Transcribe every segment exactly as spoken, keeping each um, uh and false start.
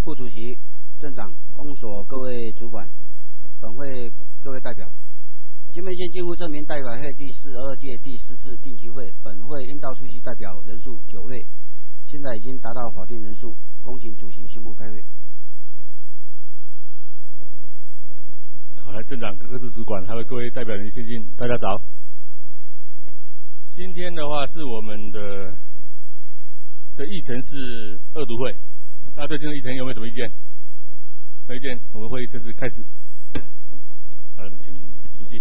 副主席、镇长、公所各位主管，本会各位代表，金门县金湖镇民代表会第四十二届第四次定期会，本会应到出席代表人数九位，现在已经达到法定人数，恭请主席宣布开会。 好，来镇长、各个室主管，还有各位代表人先进，大家早。今天的话是我们的的议程是二读会，大家对这个议程有没有什么意见？没意见，我们会议正式开始。好，我们请主席。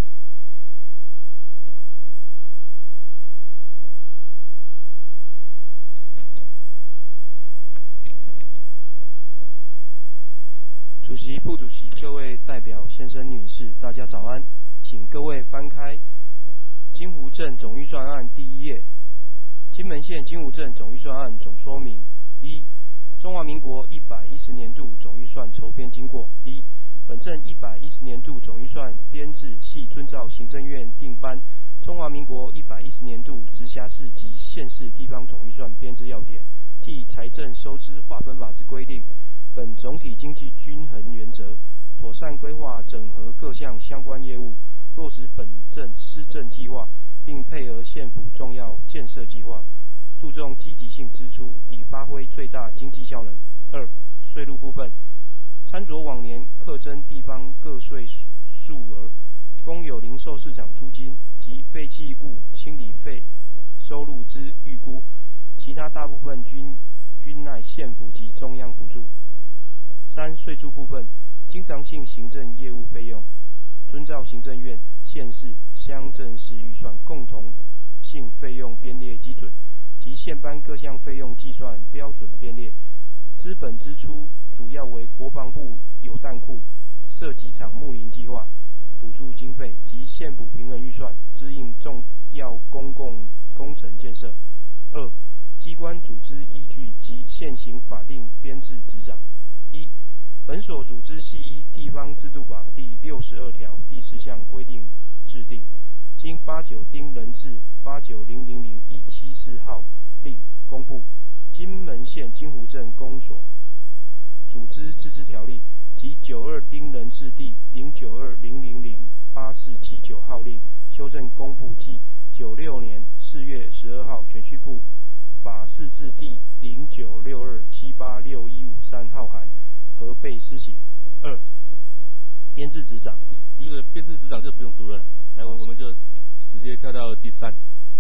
主席、副主席、各位代表先生、女士，大家早安。请各位翻开金湖镇总预算案第一页，金门县金湖镇总预算案总说明：一、中华民国一百一十年度总预算筹编经过：一、本镇一百一十年度总预算编制系遵照行政院定颁《中华民国一百一十年度直辖市及县市地方总预算编制要点》暨财政收支划分法之规定。本总体经济均衡原则，妥善规划整合各项相关业务，落实本镇施政计划，并配合县府重要建设计划，注重积极性支出，以发挥最大经济效能。二、税入部分，参酌往年课征地方个税数额，公有零售市场租金及废弃物清理费收入之预估，其他大部分均均赖县府及中央补助。三、税出部分，经常性行政业务费用，遵照行政院、县市、乡镇市预算共同性费用编列基准及县颁各项费用计算标准编列。资本支出主要为国防部油弹库、射击场睦邻计划补助经费及县府平衡预算支应重要公共工程建设。二、机关组织依据及现行法定编制执掌。一、本所组织系依地方制度法第六十二条第四项规定制定，经八九丁人字八九零零零一七四号令公布金门县金湖镇公所组织自治条例及九二丁人字第零九二零零零八四七九号令修正公布暨九六年四月十二号全序部法释字第零九六二七八六一五三号函核备施行。二、编制执掌， 这个编制执掌就不用读了，来，我我们就直接跳到第三。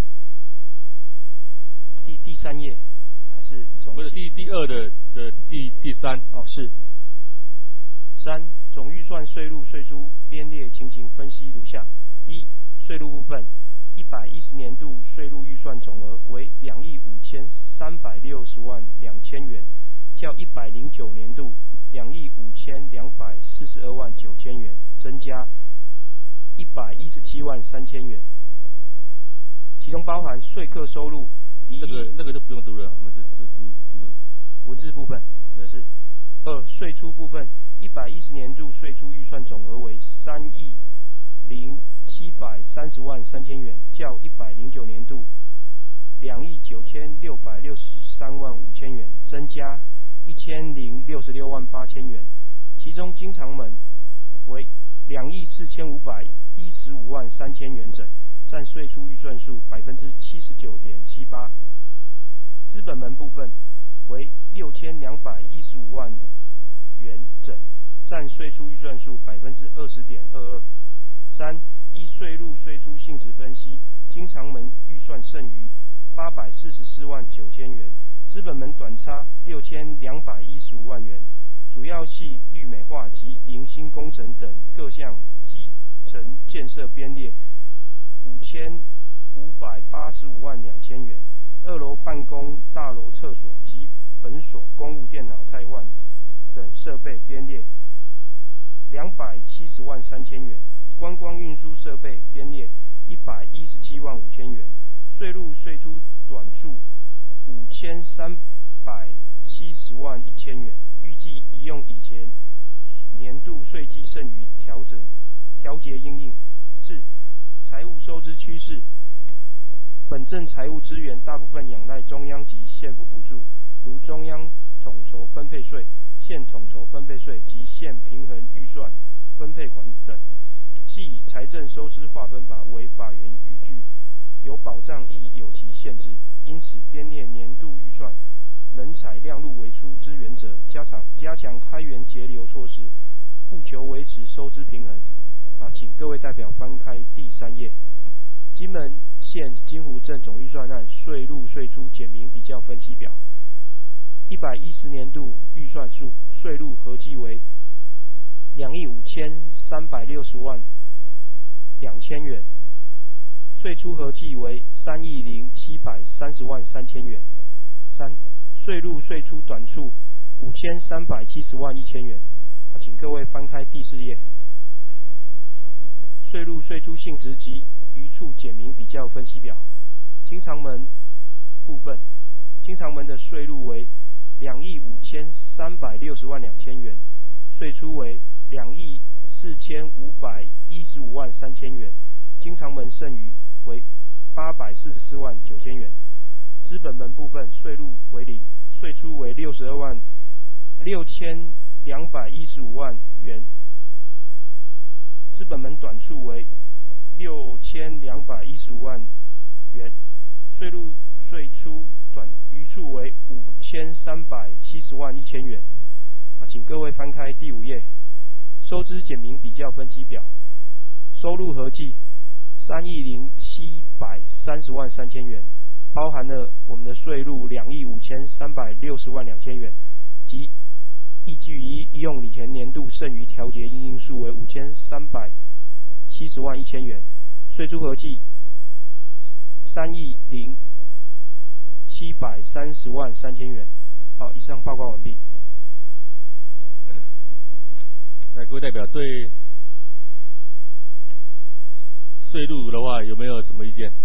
第第三页还是总？ 不是第第二的的第第三。 哦，是。三、总预算税入税出编列情形分析如下：一、税入部分，一百一十年度税入预算总额为两亿五千三百六十万两千元，较一百零九年度两亿五千两百四十二万九千元增加一百一十七万三千元，其中包含税课收入那个那个就不用读了，我们是是读读文字部分。 对， 是。二、税出部分，一百一十年度税出预算总额为三亿零七百三十万三千元，较一百零九年度两亿九千六百六十三万五千元增加一千零六十六万八千元，其中经常门为两亿四千五百一十五万三千元整，占税出预算数百分之七十九点七八。资本门部分为六千两百一十五万元整，占税出预算数百分之二十点二二。三、依税入税出性质分析，经常门预算剩余八百四十四万九千元，资本门短差六千两百一十五万元，主要系绿美化及零星工程等各项基层建设编列五千五百八十五万两千元，二楼办公大楼厕所及本所公务电脑汰换等设备编列两百七十万三千元，观光运输设备编列一百一十七万五千元，税入税出短处五千三百七十万一千元，预计宜用以前年度税计剩余调整调节因应。四、财务收支趋势，本镇财务资源大部分仰赖中央及县府补助，如中央统筹分配税、 县统筹分配税及县平衡预算分配款等，系以财政收支划分法为法源依据，有保障亦有其限制，因此编列年度预算能采量入为出之原则，加强加强开源节流措施，务求维持收支平衡。啊，请各位代表翻开第三页，金门县金湖镇总预算案税入税出简明比较分析表。一百一十年度预算数，税入合计为两亿五千三百六十万两千元，税出合计为三亿零七百三十万三千元。三、税入税出短处五千三百七十万一千元。啊，请各位翻开第四页，税入税出性质及余处简明比较分析表。经常门部分，经常门的税入为两亿五千三百六十万两千元，税出为两亿四千五百一十五万三千元，经常门剩余为八百四十四万九千元。资本门部分税入为零，税出为六十二万六千两百一十五万元，资本门短处为六千两百一十五万元，税入税出短余处为五千三百七十万一千元。啊，请各位翻开第五页，收支简明比较分析表。收入合计三亿零七百三十万三千元，包含了我们的税入两亿五千三百六十万两千元，及依据于医用以前年度剩余调节因应数为五千三百七十万一千元，税出合计三亿零七百三十万三千元。好，以上报告完毕。 那各位代表对税入的话有没有什么意见？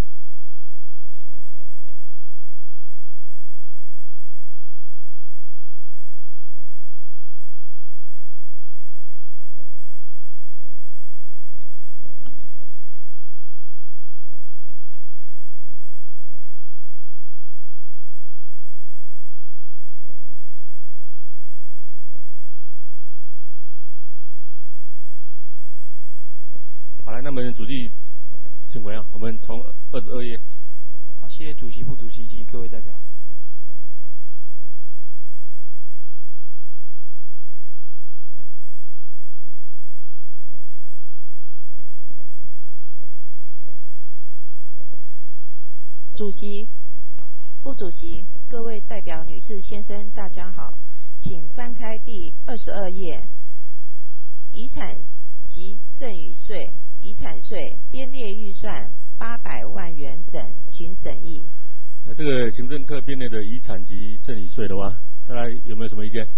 好，来，那么主题请回啊，我们从二十二页。 好，谢谢主席、副主席及各位代表。 主席、副主席、各位代表女士、先生，大家好，请翻开第二十二页，遗产及赠与税。遗产税编列预算八百万元整，请审议。 那这个行政课编列的遗产及赠与税的话，大家有没有什么意见？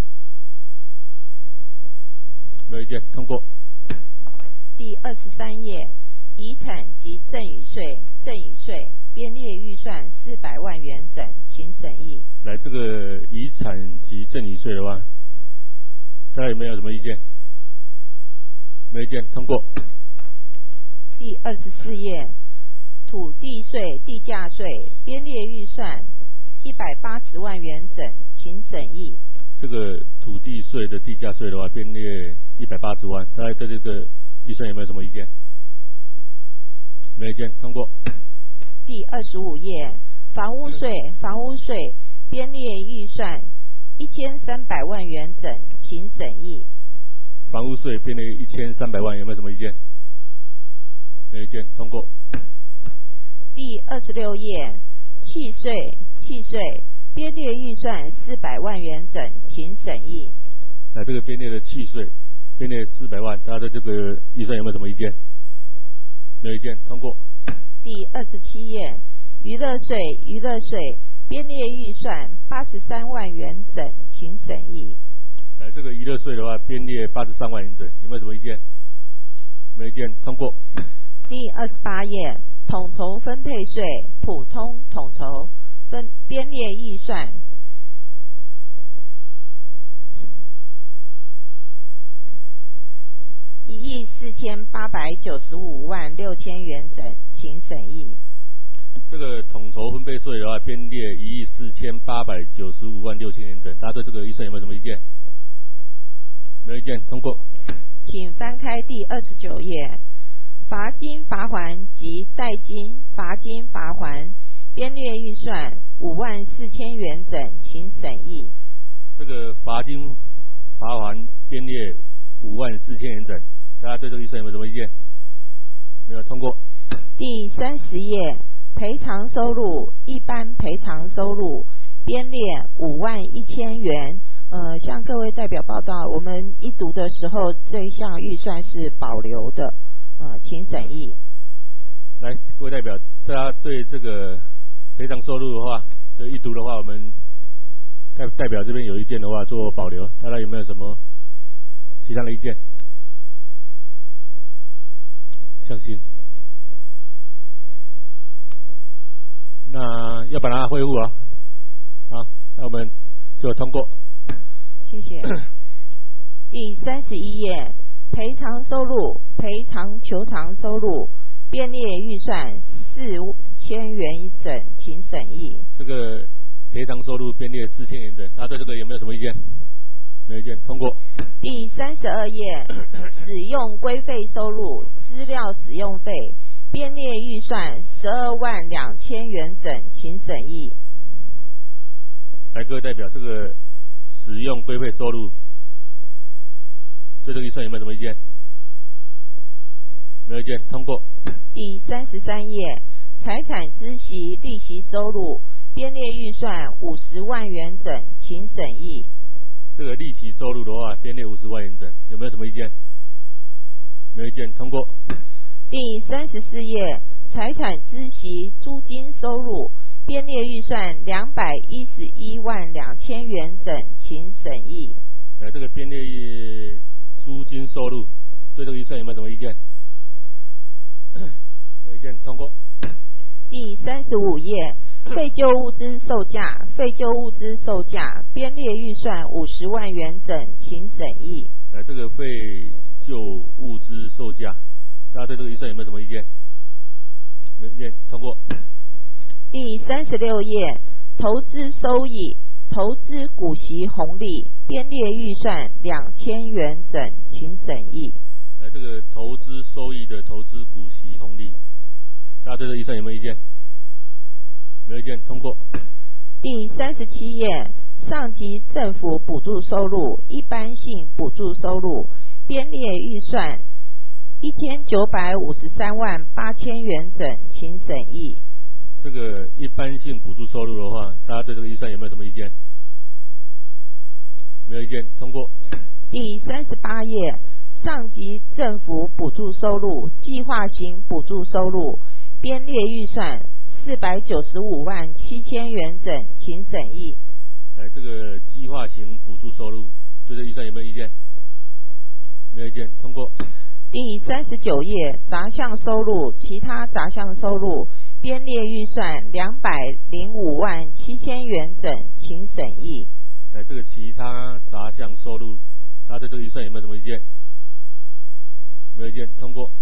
没有意见，通过。 第二十三页，遗产及赠与税赠与税编列预算四百万元整，请审议。 来，这个遗产及赠与税的话，大家有没有什么意见？没有意见，通过。 第二十四页，土地税、地价税编列预算一百八十万元整，请审议。 这个土地税的地价税的话，编列一百八十万，大家对这个预算有没有什么意见？没意见，通过。 第二十五页，房屋税、房屋税编列预算一千三百万元整，请审议。 房屋税编列一千三百万，有没有什么意见？没意见，通过。 第二十六页，契税、契税编列预算四百万元整，请审议。 那这个编列的契税编列四百万，大家对这个预算有没有什么意见？没有意见，通过。 第二十七页，娱乐税、娱乐税编列预算八十三万元整，请审议。 来，这个娱乐税的话，编列八十三万元整，有没有什么意见？没意见，通过。 第二十八页，统筹分配税普通统筹分编列预算一亿四千八百九十五万六千元整，请审议。 这个统筹分配税的话，编列一亿四千八百九十五万六千元整。大家对这个预算有没有什么意见？没有意见，通过。 请翻开第二十九页，罚金、罚锾及代金、罚金、罚锾编列预算五万四千元整，请审议。 这个罚金、罚锾编列五万四千元整。大家对这个预算有没有什么意见？没有，通过。 第三十页，赔偿收入一般赔偿收入编列五万一千元。呃，向各位代表报道，我们一读的时候，这一项预算是保留的，呃，请审议。 来，各位代表，大家对这个赔偿收入的话，的一读的话，我们代代表这边有意见的话做保留。大家有没有什么其他的意见？向心。那要把它恢复啊，好，那我们就通过。 谢谢。第三十一页，赔偿收入、赔偿求偿收入编列预算四千元整，请审议。 这个赔偿收入编列四千元整，大家对这个有没有什么意见？没有意见，通过。 第三十二页，使用规费收入、资料使用费编列预算十二万两千元整，请审议。 来，各位代表，这个使用规费收入对这个预算有没有什么意见？没有意见，通过。 第三十三页，财产孳息利息收入编列预算五十万元整，请审议。 这个利息收入的话，编列五十万元整，有没有什么意见？没有意见，通过。 第三十四页，财产孳息租金收入编列预算两百一十一万两千元整，请审议。 来，这个编列租金收入对这个预算有没有什么意见？没有意见，通过。 第三十五页，废旧物资售价，废旧物资售价编列预算五十万元整，请审议。 来，这个废旧物资售价，大家对这个预算有没有什么意见？没有意见，通过。 第三十六页，投资收益、投资股息红利编列预算两千元整，请审议。 来，这个投资收益的投资股息红利，大家对这个预算有没有意见？没有意见，通过。 第三十七页，上级政府补助收入、一般性补助收入编列预算一千九百五十三万八千元整，请审议。 这个一般性补助收入的话，大家对这个预算有没有什么意见？没有意见，通过。 第三十八页，上级政府补助收入、计划型补助收入编列预算四百九十五万七千元整，请审议。 来，这个计划型补助收入对这个预算有没有意见？没有意见，通过。 第三十九页，杂项收入、其他杂项收入编列预算两百零五万七千元整，请审议。 来，这个其他杂项收入，大家对这个预算有没有什么意见？没有意见，通过。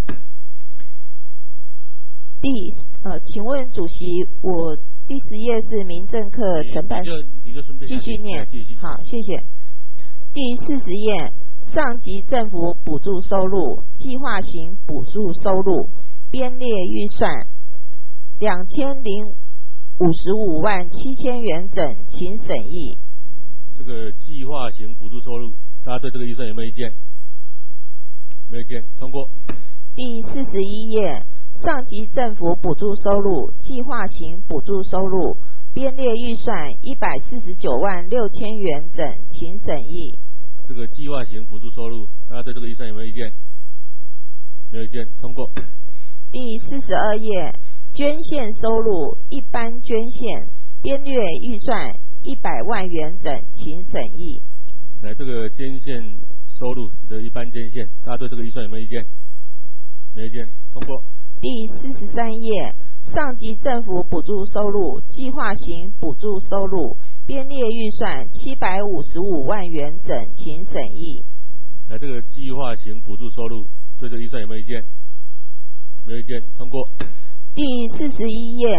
第呃，请问主席，我第十页是民政课承办， 你就你就顺便继续念， 继续。 好，谢谢。第四十页，上级政府补助收入、计划型补助收入编列预算两千零五十五万七千元整，请审议。 这个计划型补助收入，大家对这个预算有没有意见？没有意见，通过。 第四十一页，上级政府补助收入、计划型补助收入编列预算一百四十九万六千元整，请审议。 这个计划型补助收入，大家对这个预算有没有意见？没有意见，通过。 第四十二页，捐献收入、一般捐献编列预算一百万元整，请审议。 来，这个捐献收入的一般捐献，大家对这个预算有没有意见？没有意见，通过。 第四十三页，上级政府补助收入、计划型补助收入编列预算七百五十五万元整，请审议。 来，这个计划型补助收入对这个预算有没有意见？没有意见，通过。 第四十一页，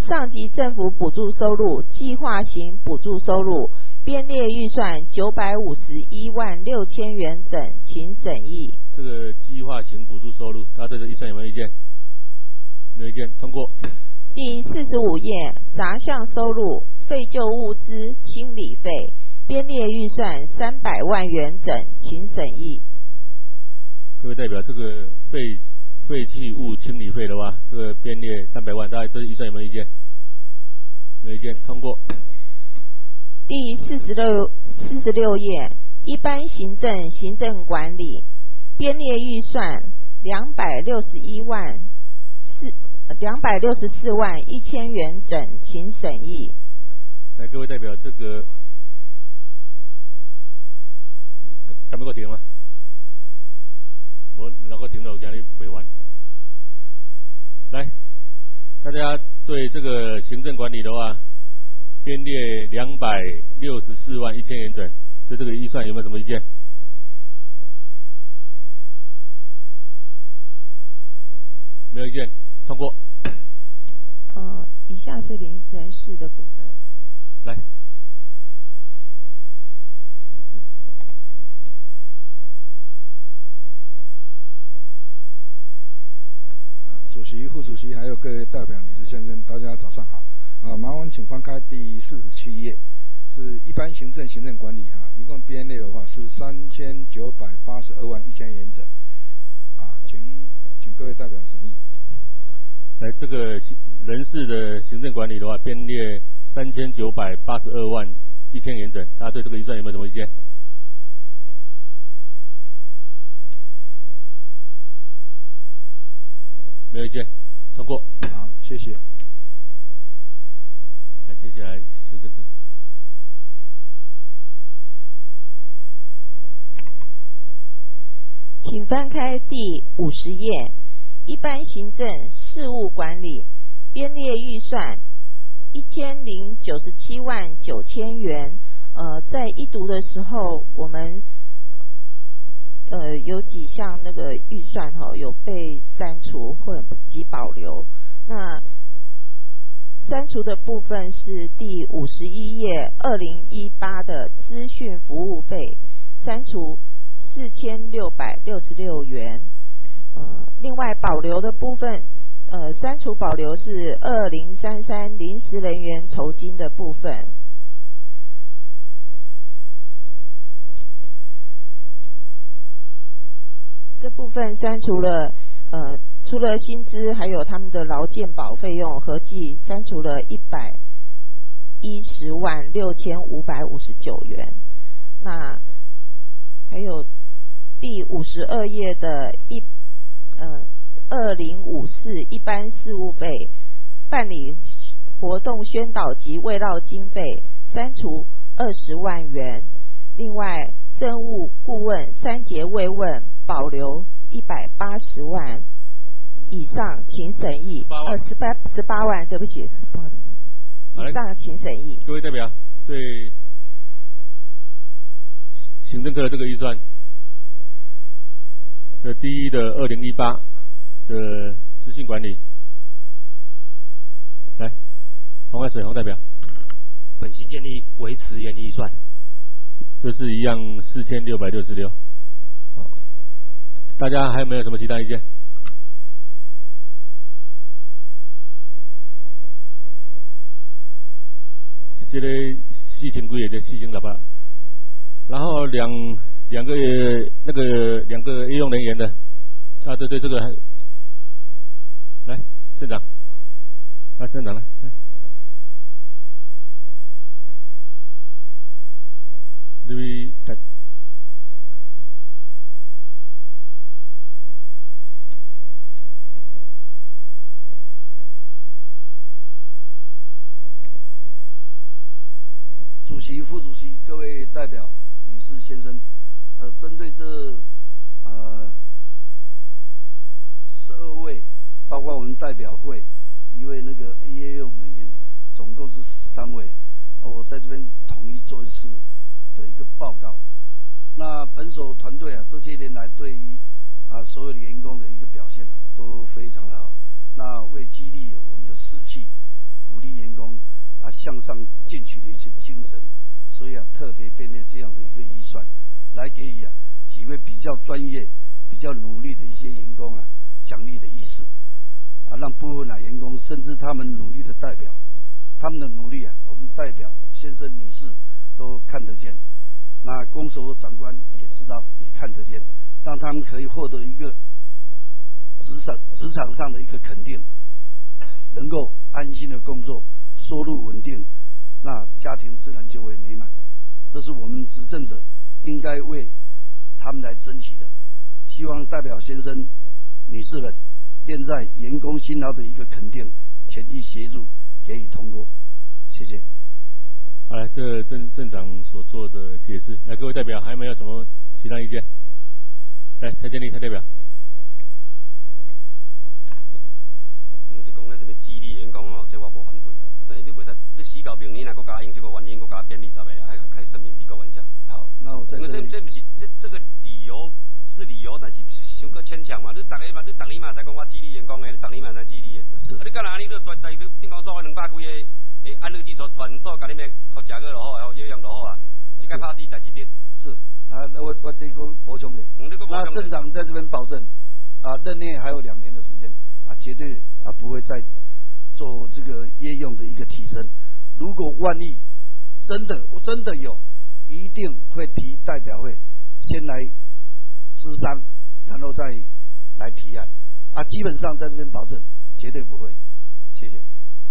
上级政府补助收入计划型补助收入编列预算九百五十一万六千元整，请审议。 这个计划型补助收入，大家对这预算有没有意见？没有意见，通过。 第四十五页杂项收入废旧物资清理费编列预算三百万元整，请审议。 各位代表，这个废废弃物清理费的话，这个编列三百万，大家对预算有没有意见？没有意见，通过。 第四十六四十六页一般行政行政管理编列预算两百六十一万四两百六十四万一千元整，请审议。 来，各位代表，这个敢不够停吗？我如果停了，我今日未完。来，大家对这个行政管理的话，编列两百六十四万一千元整，对这个预算有没有什么意见？没有意见，通过。 呃，以下是临人事的部分。 来， 主席、副主席还有各位代表、女士、先生，大家早上好。啊，麻烦请翻开第四十七页，是一般行政行政管理啊，一共编列的话是三千九百八十二万一千元整。啊，请请各位代表审议。 来，这个人事的行政管理的话，编列三千九百八十二万一千元整，大家对这个预算有没有什么意见？没有意见，通过。 好，谢谢。 来，接下来行政科。 请翻开第五十页，一般行政事务管理编列预算一千零九十七万九千元。呃，在一读的时候，我们呃有几项那个预算哈、哦、有被删除或及保留。那删除的部分是第五十一页二零一八的资讯服务费，删除四千六百六十六元。呃，另外保留的部分，呃，删除保留是二零三三临时人员酬金的部分。这部分删除了，呃，除了薪资，还有他们的劳健保费用，合计删除了一百一十万六千五百五十九元。那还有第五十二页的一呃二零五四一般事务费，办理活动宣导及慰劳经费删除二十万元。另外政务顾问三节慰问保留一百八十万。以上请审议。呃，十八十八万，对不起。以上请审议。 各位代表，对行政科的这个预算的第一的二零一八的资讯管理，来，黄海水黄代表。 本席建议维持原预算。 就是一样四千六百六十六。好，大家还有没有什么其他意见？这个四千几也就四千六百，然后两两个那个两个医用人员的，啊对对，这个还来镇长，啊镇长来来，这位来。 主席、副主席、各位代表、女士、先生，呃，针对这呃十二位，包括我们代表会一位那个业用人员，总共是十三位。呃，我在这边统一做一次的一个报告。那本所团队啊，这些年来对于啊所有的员工的一个表现啊，都非常的好。那为激励我们的士气， 鼓励员工啊向上进取的一些精神，所以啊特别编列这样的一个预算，来给予啊几位比较专业、比较努力的一些员工啊奖励的意思啊，让部分啊员工甚至他们努力的代表，他们的努力啊，我们代表先生女士都看得见，那公所长官也知道，也看得见，让他们可以获得一个职场职场上的一个肯定，能够安心的工作，收入稳定，那家庭自然就会美满。这是我们执政者应该为他们来争取的。希望代表先生、女士们，念在员工辛劳的一个肯定，前期协助给予通过。谢谢。 好，来，这镇镇长所做的解释，来，各位代表还有没有什么其他意见？来，蔡建立，蔡代表。 嗯，你讲那什么激励员工哦，这我无反对啊，但是你袂使，你死到明年若搁加用这个原因，搁加编二十个啊，还开声明美国玩笑。 好，那我在这里。因为这这不是这这个理由是理由，但是伤过牵强嘛。你逐个嘛，你逐年嘛才讲我激励员工的，你逐年嘛才激励的。是。啊，你干哪你都专在顶讲所两百几个。诶，按那个基础全数甲你们好食个就好，然后营养就好啊。这个拍死代志的。是，啊，那我我这个补充的。嗯，那个那镇长在这边保证，啊，任内还有两年的时间，啊，绝对啊不会再做这个业用的一个提升。如果万一真的我真的有，一定会提代表会先来咨商，然后再来提案。啊，基本上在这边保证，绝对不会。谢谢。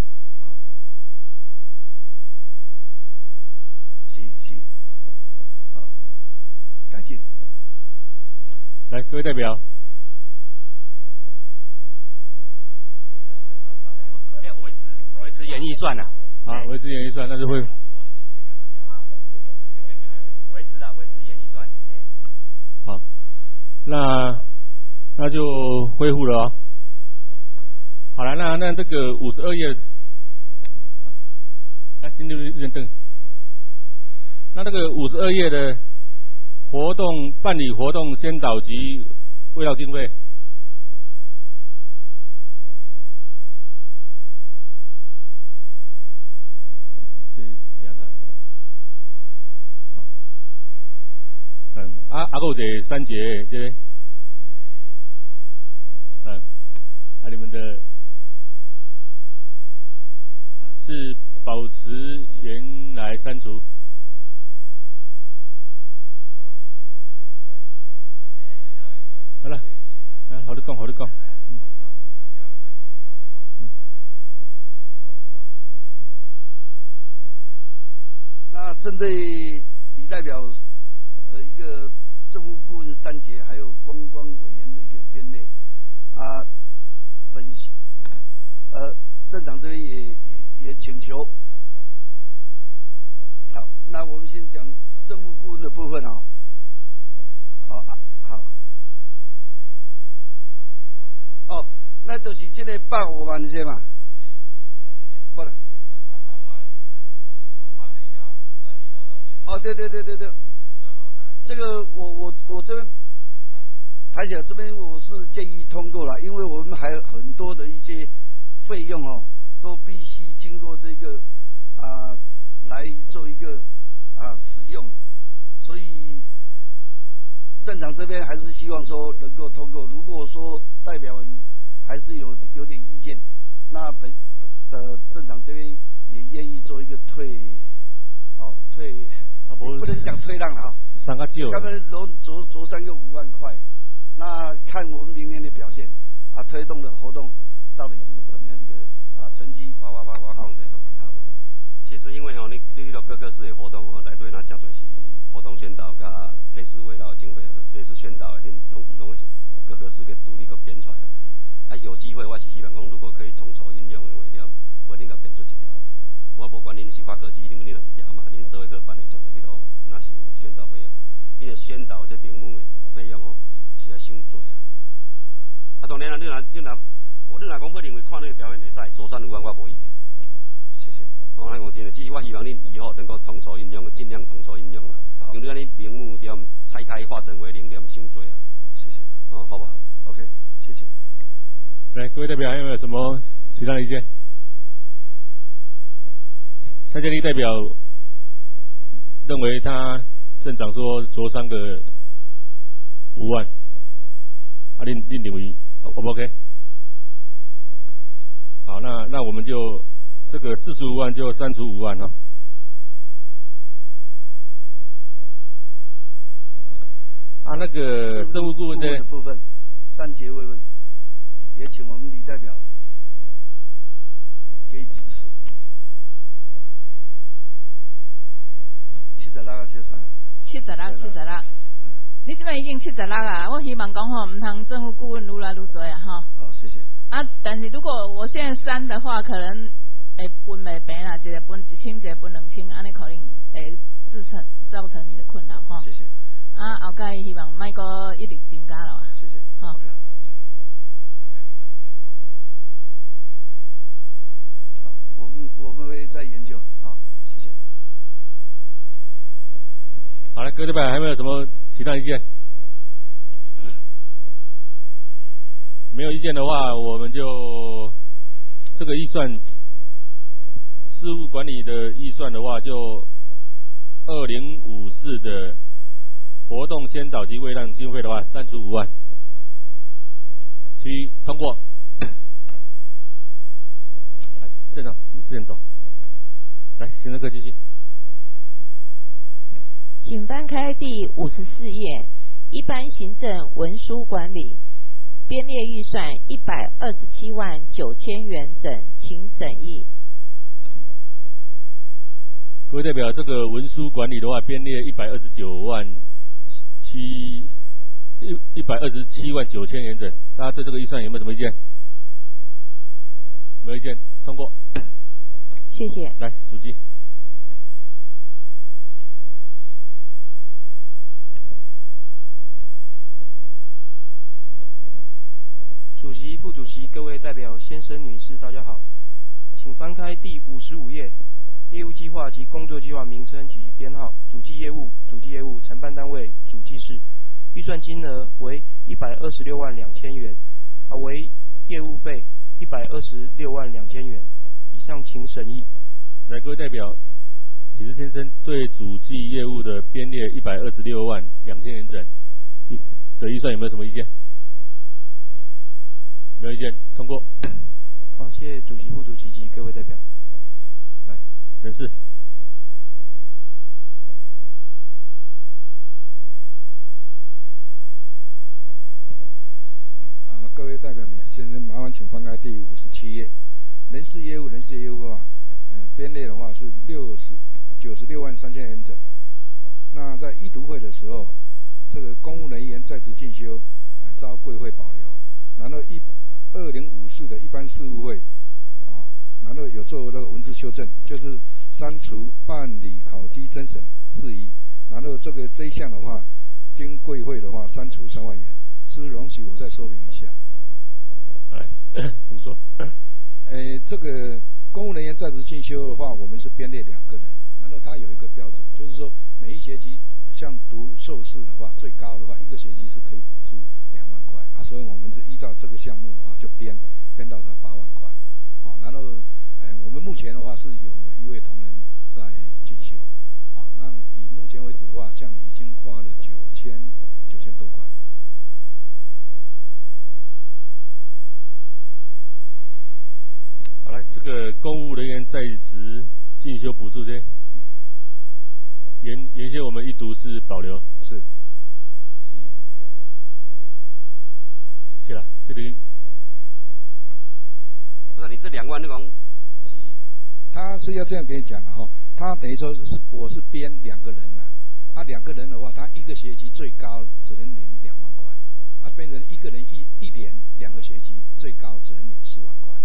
是是，好，改进。 来，各位代表， 要维持维持原预算啊。 好，维持原预算，那就会维持啦，维持原预算。哎， 好，那那就恢复了哦。好了，那那这个五十二页，来，今天认凳。那这个五十二页的活动办理活动先导及味道经费，这这两台，好，嗯，啊啊，还有一个三节这个，嗯，啊，你们的是保持原来删除。好了，来，好的讲，好的讲。嗯。嗯。 那针对李代表呃一个政务顾问三节，还有观光委员的一个编列啊，本呃镇长这边也也也请求。好，那我们先讲政务顾问的部分啊。好啊，好。哦，那就是这个百五万些嘛，不了。哦，对对对对对，这个我我我这边排起来，这边我是建议通过了，因为我们还有很多的一些费用哦，都必须经过这个啊、呃、来做一个啊、呃、使用，所以镇长这边还是希望说能够通过。如果说代表人还是有有点意见，那本呃镇长这边也愿意做一个退哦退。啊、不, 不能讲退让了哈， 三个九， 他们挪挪挪三个五万块，那看我们明年的表现啊，推动的活动到底是怎么样的一个啊成绩？ 我我我我讲者好，其实因为吼、哦，你你迄个各个市的活动吼、哦，内底咱真侪是活动宣导甲类似味道的经费，类似宣导的，恁用用各个市去独立个编出来啊。啊，有机会我是希望讲，如果可以统筹运用的话，点，我恁甲编出一条。我无管恁是发科技，因为恁若一条嘛，恁社会课办的奖励比如那是有宣导费用，因为宣导这名目的费用哦，实在伤多啊。啊，当然啦，你若你若我你若讲要认为看那个表演会使，左三五万我无意见。谢谢。哦，咱讲真的，只是我希望恁以后能够统筹运用，尽量统筹运用啦。因为咱恁名目点拆开化整为零点伤多啊。谢谢。哦，好不好 ？OK， 谢谢。 来，各位代表还有没有什么其他的意见？ 参加力代表认为他镇长说灼伤个五万，啊，另另认为 O 不 OK？ 好，那那我们就这个四十五万就删除五万哈。啊，那个政务顾问的部分，三节慰问，也请我们李代表给予支持。七十六啊，七十三。 七十六，七十六。你这边已经七十六啊，我希望讲吼，唔通政务顾问愈来愈多啊，哈。 好，谢谢。 啊，但是如果我现在删的话，可能会分袂平啦，一个分一千，一个分两千，安尼可能会造成造成你的困扰哈。 谢谢。 啊，后届希望莫阁一直增加了啊。 谢谢。 好。 Okay. 好，我们我们会再研究。好，谢谢。 好了，各位代表还有没有什么其他意见？没有意见的话，我们就这个预算事务管理的预算的话，就二零五四的活动先导及慰让经费的话，删除五万，其通过。来，镇长不准动。来，行政科继续。 请翻开第五十四页，一般行政文书管理编列预算一百二十七万九千元整，请审议。 各位代表，这个文书管理的话，编列一百二十九万七一一百二十七万九千元整，大家对这个预算有没有什么意见？没有意见，通过。 谢谢。 来，主机。 主席、副主席、各位代表先生、女士，大家好，请翻开第五十五页，业务计划及工作计划名称及编号，主计业务、主计业务承办单位、主计室，预算金额为一百二十六万两千元，啊，为业务费一百二十六万两千元。以上请审议。 来，各位代表，李志先生对主计业务的编列一百二十六万两千元整的预算有没有什么意见？没有意见，通过。 好，谢谢主席、副主席及各位代表。 来，人事。 啊，各位代表、理事先生，麻烦请翻开第五十七页，人事业务，人事业务啊，呃，编列的话是六十九十六万三千元整。那在一读会的时候，这个公务人员在职进修，啊、呃，遭贵会保留，然后一。二零五四的一般事务会，啊，然后有做那个文字修正，就是删除办理考绩甄审事宜，然后这个这一项的话，经贵会的话删除三万元，是不是容许我再说明一下？ 来，请说。 诶，这个公务人员在职进修的话，我们是编列两个人，然后它有一个标准，就是说每一学期像读硕士的话，最高的话一个学期是可以补助两万块，啊，所以我们是依照这个项目的话就编编到他八万块，好，然后，呃，我们目前的话是有一位同仁在进修，啊，那以目前为止的话，像已经花了九千九千多块。 好来，这个公务人员在职进修补助这些，原原先我们一读是保留， 是。 是啦，这里不是你这两万那种， 他是要这样跟你讲啊哈，他等于说是我是编两个人呐，啊两个人的话，他一个学期最高只能领两万块，啊变成一个人一一年两个学期最高只能领四万块。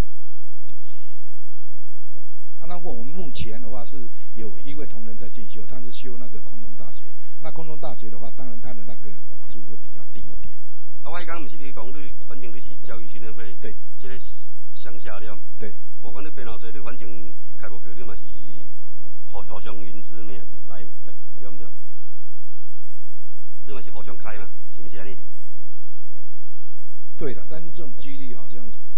啊，那我们目前的话是有一位同仁在进修，他是修那个空中大学，那空中大学的话，当然他的那个补助会比较低一点。 啊，我刚不是你讲你，反正你是教育训练费， 对， 这个向下了， 对。 无管你编偌济，你反正开无课，你嘛是互互相云之面来来，对不对？你嘛是互相开嘛，是不是安尼？ 对了，但是这种几率好像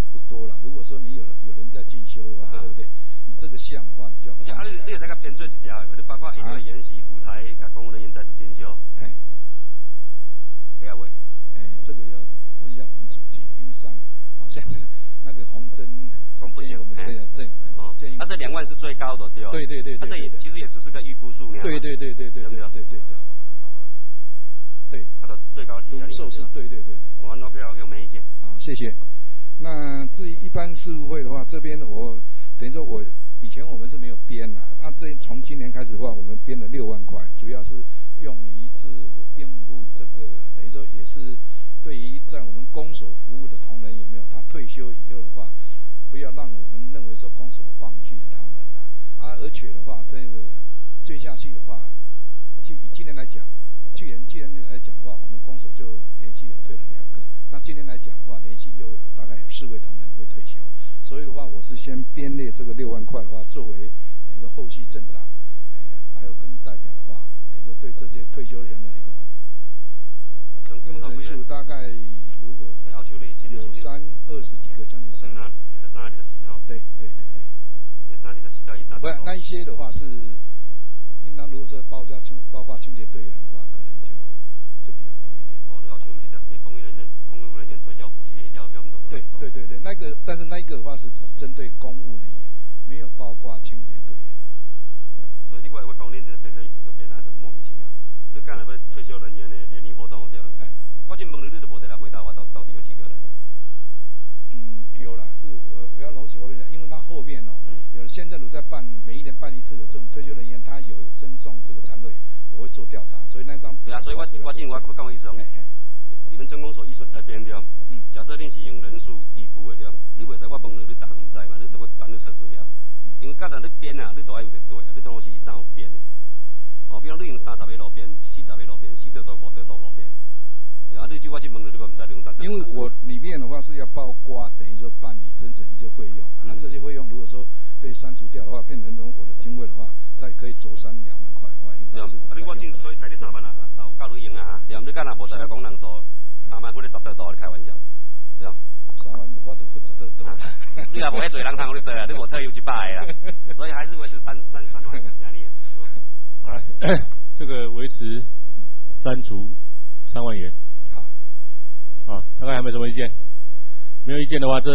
不多了。如果说你有有人在进修的话，对不对？你这个项的话，你就要。 啊，你你使甲编做一条的，你包括营队研习、副台、甲公务人员在职进修。 哎， 不要问。 哎，这个要问一下我们主席，因为上好像是那个洪真不行， 我们这样这样哦， 建议。 那这两万是最高的，对吧？ 对对对对。 这也其实也只是个预估数量。 对对对对对对对对对。对， 它的最高是受是，对对对对。 我 OK OK， 我没意见。 好，谢谢。那至于一般事务费的话，这边我等于说我以前我们是没有编啦，那这从今年开始的话，我们编了六万块，主要是用于支付应付这个，等于说也是对于在我们公所服务的同仁有没有他退休以后的话，不要让我们认为说公所忘记了他们啦啊，而且的话，这个追下去的话，就以今年来讲。去年去年来讲的话，我们公所就连续有退了两个。那今年来讲的话，连续又有大概有四位同仁会退休。所以的话，我是先编列这个六万块的话，作为等于说后续镇长，哎，还有跟代表的话，等于说对这些退休人的一个问题。这个人数大概如果有三二十几个，将近三十。对对对对。不是那一些的话是。应当如果说包括清包括清洁队员的话，可能就就比较多一点。 公务人员公务人员退休补习一条标准。 对对对对，那个但是那一个的话是只针对公务人员，没有包括清洁队员。 所以你我我讲恁这变成意思就变来是莫名其妙。你干了要退休人员的联谊活动对吧？哎，我今问你，你就无在来回答我到到底有几个人？ 嗯，有啦，是我我要容许我，因为他后面哦，嗯、有的县政府在办每一年办一次的这种退休人员，他有一个赠送这个餐会，我会做调查，所以那张对啊，所以我我进我我讲我意思讲，你们政工所预算才编掉，嗯，假设你是用人数预估的对，你为啥我问你，你逐项唔知嘛？你得我单你测资料，因为刚才你编啊，你都要有得对啊，你当我是是怎样编的？哦，比如你用三十个路边，四十个路边，四条道五条道路边。啊！你就我去问你，你个唔知你用单。 因为我里面的话是要包括等于说办理增审一些费用，啊，嗯、这些费用如果说被删除掉的话，变成从我的经费的话，再可以酌删两万块的话，应该是我们。啊！ 你我进所以才你三万啊，啊有够你用啊！对，你干那无代表讲人数三万，或者十得多，你开玩笑，对啊。 三万无法度十得多。 你也无遐侪人通你做啊，你无退休一百个啦，所以还是维持三三三万是安尼啊。 啊，这个维持删除三万元。啊，大概还没什么意见，没有意见的话，这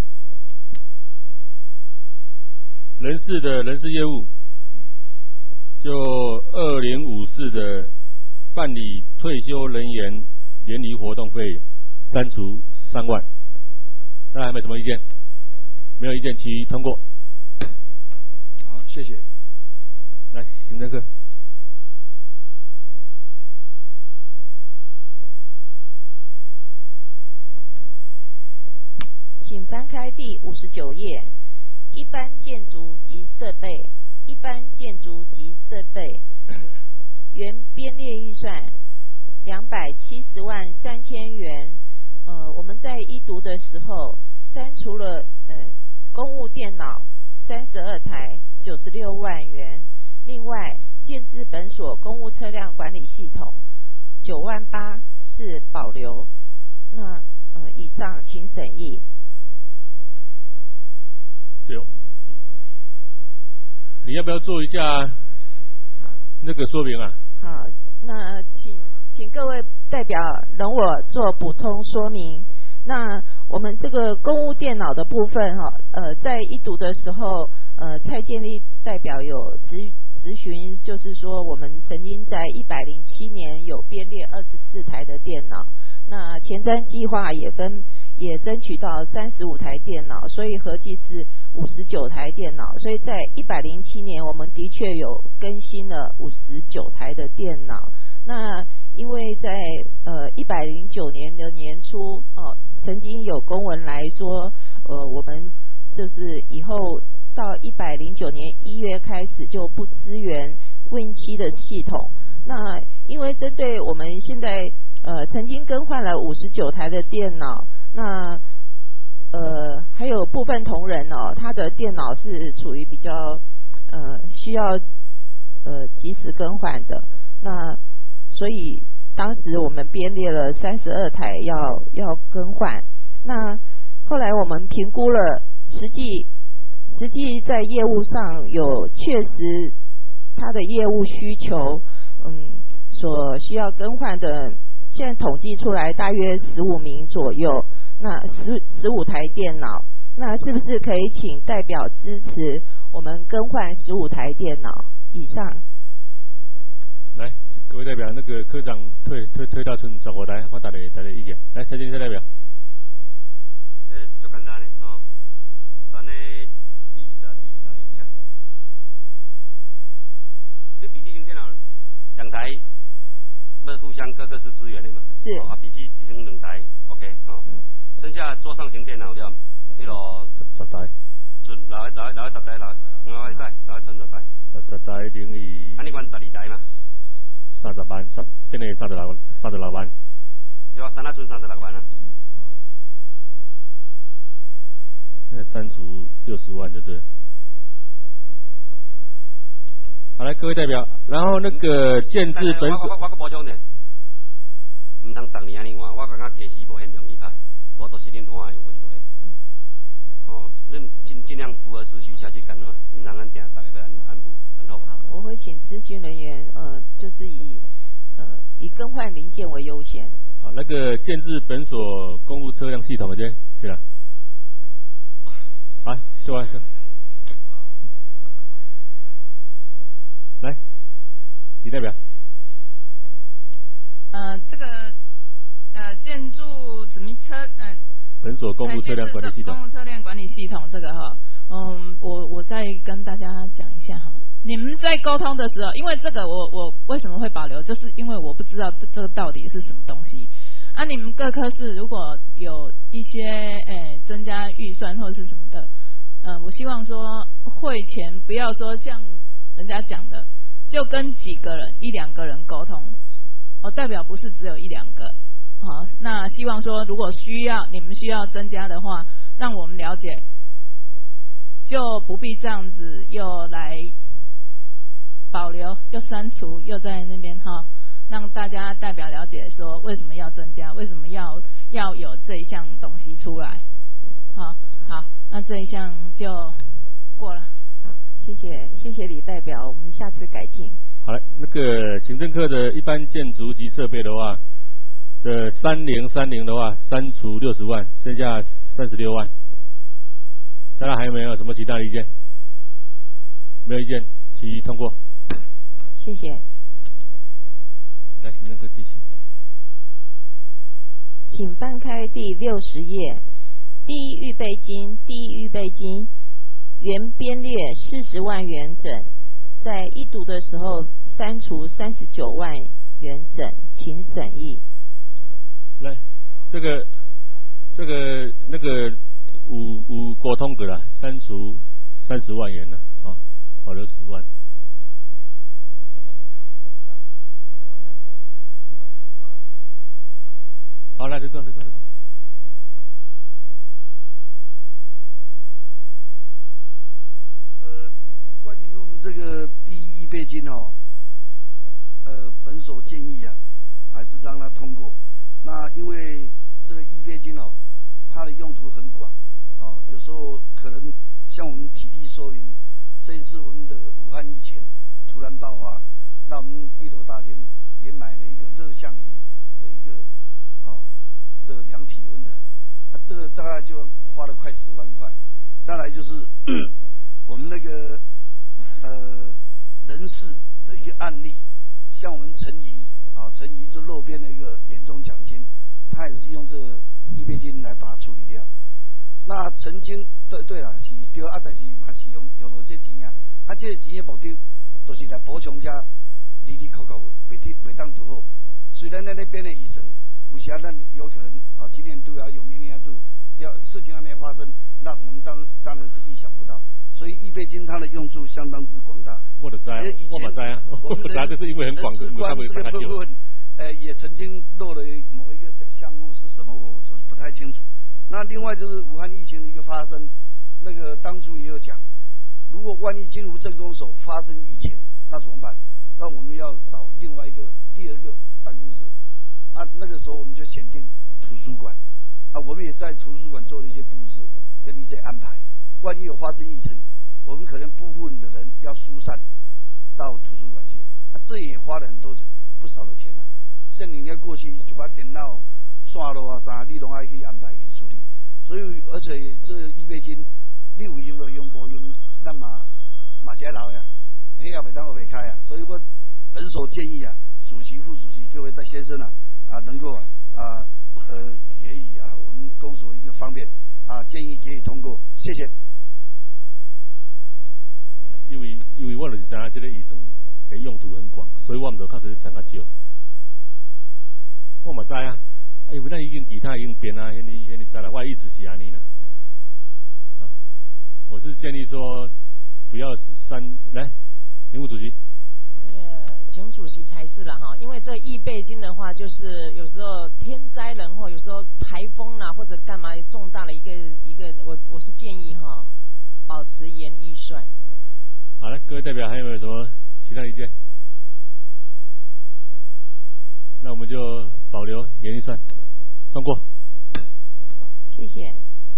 人事的人事业务就二零五四的办理退休人员联谊活动费删除三万，大家还没什么意见？没有意见，其余通过。 好，谢谢。 来，行政课。 请翻开第五十九页，一般建筑及设备，一般建筑及设备，原编列预算两百七十万三千元。呃，我们在一读的时候删除了呃公务电脑三十二台，九十六万元。另外，建制本所公务车辆管理系统九万八是保留。那呃，以上请审议。 对哦，嗯，你要不要做一下那个说明啊？ 好，那请请各位代表容我做补充说明。那我们这个公务电脑的部分哈，呃，在一读的时候，呃，蔡建立代表有咨咨询，就是说我们曾经在一百零七年有编列二十四台的电脑，那前瞻计划也分也争取到三十五台电脑，所以合计是五十九台电脑，所以在一百零七年我们的确有更新了五十九台的电脑。那因为在呃一百零九年的年初，哦、呃，曾经有公文来说，呃，我们就是以后到一百零九年一月开始就不支援 Win 七的系统。那因为针对我们现在呃曾经更换了五十九台的电脑，那呃还有部分同仁哦，他的电脑是处于比较呃需要呃及时更换的。那所以当时我们编列了三十二台要要更换。那后来我们评估了，实际实际在业务上有确实他的业务需求，嗯，所需要更换的，现在统计出来大约十五名左右，那十十五台电脑，那是不是可以请代表支持我们更换十五台电脑以上？ 来，各位代表，那个科长退退退到剩十五台，我大家大家意见。来，陈金车代表。 这足简单的哦，三个二十二台起。你笔记型电脑两台，要互相各个是资源的嘛？ 是。 哦、啊，笔记只剩两台 ，OK 哦。剩下桌上型电脑了，迄落十十台。 存留留留十台，留留会使，留存十台。 十十台等于。 啊，你讲十二台嘛？ 三十万，三变成三十六三十六万。 对啊，三啊存三十六万啊。 那删除六十万，对不对？好，来各位代表，然后那个限制本所， 我我我补充者，唔通逐年安尼换，我感觉加时无很容易派，无都是恁换有问题。嗯。哦，恁尽尽量符合时序下去干嘛？唔通咱定大家要按按部按好。 好，我会请咨询人员，呃，就是以呃以更换零件为优先。 好，那个建制本所公路车辆系统，这是啦。好，说完说。来，李代表。 呃，这个呃建筑什么车呃。 本所公路车辆管理系统。 公路车辆管理系统这个哈，嗯，我我再跟大家讲一下哈。你们在沟通的时候，因为这个我我为什么会保留，就是因为我不知道这个到底是什么东西。啊，你们各科室如果有一些诶增加预算或者是什么的，呃，我希望说会前不要说像人家讲的，就跟几个人一两个人沟通，哦，代表不是只有一两个，好，那希望说如果需要你们需要增加的话，让我们了解，就不必这样子又来保留又删除又在那边哈。让大家代表了解说为什么要增加，为什么要要有这一项东西出来。好，好，那这一项就过了。 好，谢谢谢谢李代表，我们下次改进。 好了，那个行政课的一般建筑及设备的话的三零三零的话，删除六十万，剩下三十六万。大家还有没有什么其他的意见？没有意见，其通过。 谢谢。 来，行政课继续。 请翻开第六十页，第一预备金，第一预备金原编列四十万元整，在一读的时候删除三十九万元整，请审议。 来，这个这个那个五五沟通过了，删除三十万元了啊，保留十万。好，来，这个，这个，这个。 呃，关于我们这个第一预备金哦，呃，本所建议啊，还是让它通过。那因为这个预备金哦，它的用途很广哦，有时候可能像我们体力说明，这一次我们的武汉疫情突然爆发，那我们一楼大厅也买了一个热像仪的一个哦。这个量体温的，啊，这个大概就花了快十万块。再来就是我们那个呃人事的一个案例，像我们陈怡啊，陈怡就路边的一个年终奖金，他也是用这个预备金来把它处理掉。那曾经对对啦，是对啊，但是嘛是用用了这钱啊，啊，这个钱的目的都是来补偿家里里口口袂得袂当拄好。虽然在那边的医生。有时啊，咱有可能啊，今年度啊，有明年度，要事情还没发生，那我们当当然是意想不到。所以预备金它的用处相当之广大。 我的知，我嘛知啊，我知这是因为很广， 人事官这个部分，呃，也曾经漏了某一个小项目是什么，我就不太清楚。那另外就是武汉疫情的一个发生，那个当初也有讲，如果万一金湖镇公所发生疫情，那怎么办？那我们要找另外一个第二个办公室。啊，那个时候我们就选定图书馆。 啊，我们也在图书馆做了一些布置跟一些安排。万一有发生疫情，我们可能部分的人要疏散到图书馆去，啊，这也花了很多不少的钱啊。像你那过去就把电脑、线路啊啥，你拢爱去安排去处理。所以，而且这预备金，你有用就用，无用咱嘛嘛是爱留呀，迄也袂当学袂开啊。所以我本所建议啊，主席、副主席各位大先生啊啊，能够啊啊呃给予啊我们公所一个方便啊，建议给予通过，谢谢。 因为因为我就是知影这个医生的用途很广，所以我唔就靠这参较少。我嘛知啊，因为咱已经其他已经编啊，迄你迄你知啦，我的意思是安尼啦。啊，我是建议说不要删来，林副主席。 那个请主席才是啦哈，因为这预备金的话，就是有时候天灾人祸，有时候台风啦或者干嘛重大的一个一个，我我是建议哈，保持原预算。 好了，各位代表还有没有什么其他意见？那我们就保留原预算，通过。 谢谢。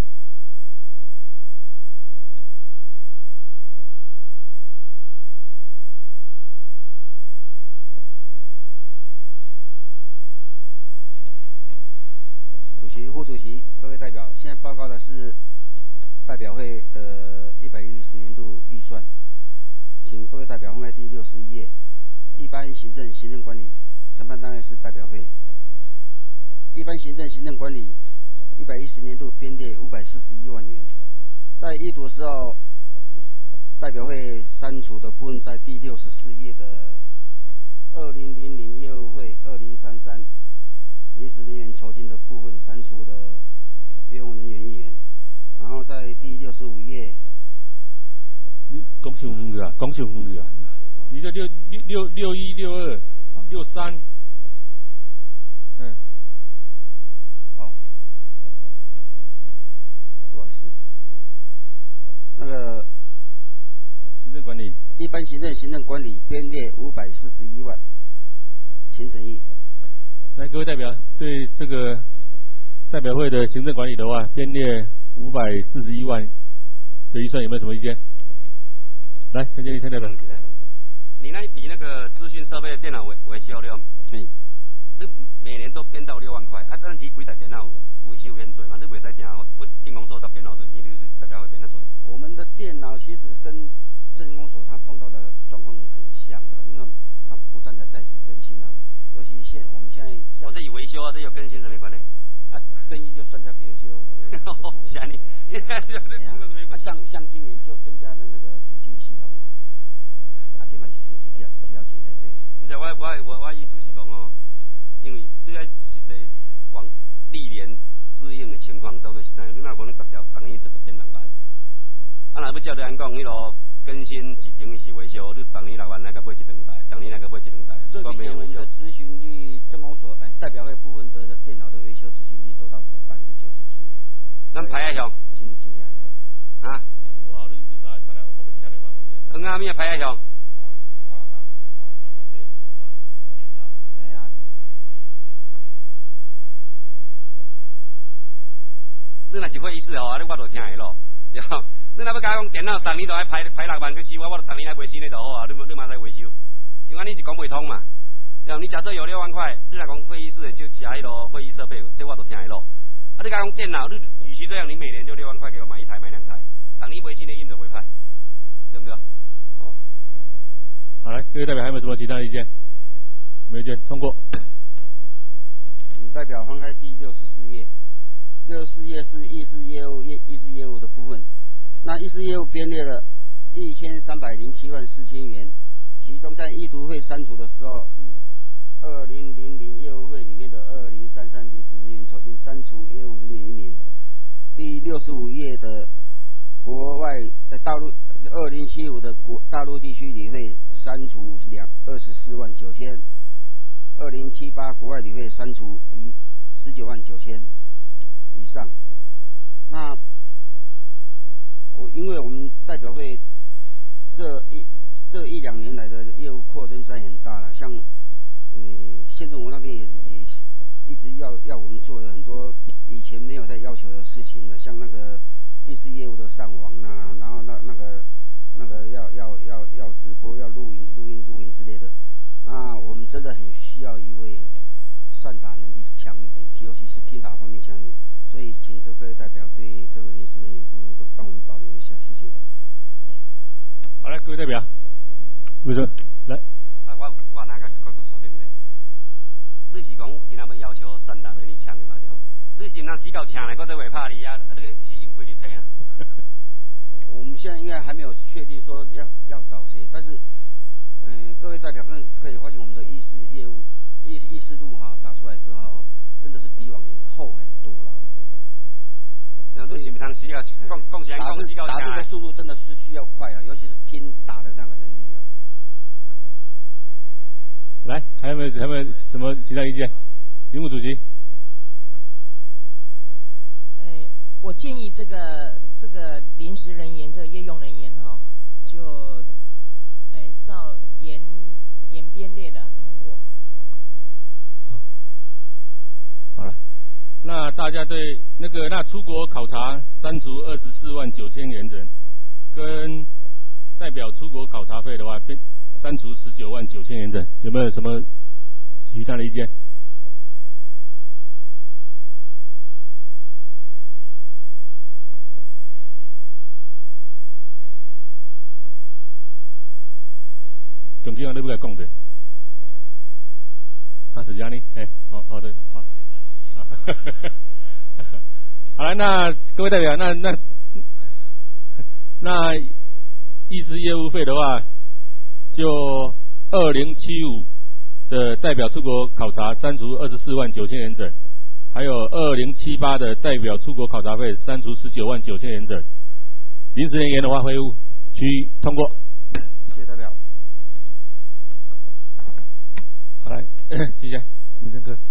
主席、副主席、各位代表，现在报告的是代表会的一百一十年度预算，请各位代表翻开第六十一页，一般行政、行政管理，承办单位是代表会。一般行政、行政管理一百一十年度编列五百四十一万元，在阅读的时候，代表会删除的部分在第六十四页的二零零零业务会二零三三。临时人员酬金的部分删除的约用人员一元，然后在第六十五页， 你讲上远啊，讲上远啊，你这六六六六一六二六三，嗯， 哦，不好意思，那个行政管理， 一般行政、行政管理编列五百四十一万，请审议。 来，各位代表，对这个代表会的行政管理的话，编列五百四十一万的预算，有没有什么意见？来，陈建立，陈代表。 你那一笔那个资讯设备电脑维维修了， 嗯， 你每年都编到六万块，啊，咱提几台电脑维修很多嘛，你袂使定我电工所到编脑多钱，你代表会编得多。 我们的电脑其实跟政经公所它碰到的状况很像啊，因为它不断的再次更新啊。尤其现我们现在， 我、哦、这有维修啊，这有更新什么关系？ 啊，更新就算在比如就， 啥呢？ 啊，像像今年就增加了那个主机系统啊，啊，这嘛是算几条几条钱来对。 不是，我我我我意思是讲哦，因为你在实际往历年指引的情况，到底是怎样？你哪可能逐条逐年就变两万？啊，若要照你安讲，迄落更新一间是维修，你当年六万那个买一两台，当年那个买一两台， 这笔我们的咨询率，政工所哎代表会部分的电脑的维修咨询率都到百分之九十几耶。 咱排一项。 今今天啊？ 啊？ 我好，你你啥啥个后面听的话，我们。 嗯啊，咩排一项？ 哎呀。 你若是会议室吼，你我就听会咯，对吧？你若要甲我讲电脑，当年都爱排排六万去修，我我当年爱买新的就好啊，你你嘛使维修，因为你是讲袂通嘛。对，你假设有六万块，你若讲会议室的就加迄落会议设备，这我就听会咯。啊，你甲讲电脑，你与其这样，你每年就六万块给我买一台，买两台，当年买新的印就袂歹，对不对？哦。 好，来，各位代表还有没有什么其他意见？没意见，通过。 请代表翻开第六十四页，六十四页是议事业务业议事业务的部分。那议事业务编列了一千三百零七万四千元，其中在议读会删除的时候是二零零零业务会里面的二零三三临时人员酬金删除业务人员一名。第六十五页的国外的大陆二零七五的国大陆地区理会删除两二十四万九千，二零七八国外理会删除一十九万九千以上。那我因为我们代表会这一这一两年来的业务扩增实在很大了，像嗯县政府那边也也一直要要我们做了很多以前没有在要求的事情呢，像那个医师业务的上网啊，然后那那个那个要要要要直播、要录影、录音、录影之类的。那我们真的很需要一位善打能力强一点，尤其是听打方面强一点。所以，请各位代表对这个临时人员部分帮我们保留一下，谢谢。 好，来，各位代表，为什么来？ 啊，我我那个各个说明的。你是讲因阿要要求善打能力强的嘛对？你是人死到请来，我都袂怕你啊！啊，这个是因贵你听啊。 我们现在应该还没有确定说要要找谁，但是，嗯、呃，各位代表可可以发现我们的议事业务议议事录哈打出来之后，真的是比往年厚很多了，真的。 那你是不是通时啊？讲讲啥？讲死到请来。 打字的速度真的是需要快啊，尤其是听打的那个能力啊。 来，还有没有还有没有什么其他意见？林务主席。 哎，我建议这个这个临时人员，这个业用人员哈、哦，就哎照沿沿编列的通过。 好了，那大家对那个那出国考察删除二十四万九千元整，跟代表出国考察费的话，变删除十九万九千元整，有没有什么其他的意见？总经理你不该讲的，啊，是这样呢，哎，好好的，好，好了，那各位代表，那那那医师业务费的话，就二零七五的代表出国考察删除二十四万九千元整，还有二零七八的代表出国考察费删除十九万九千元整。临时人员的话，会务区通过。 谢谢代表。 好，来，接下来民生科。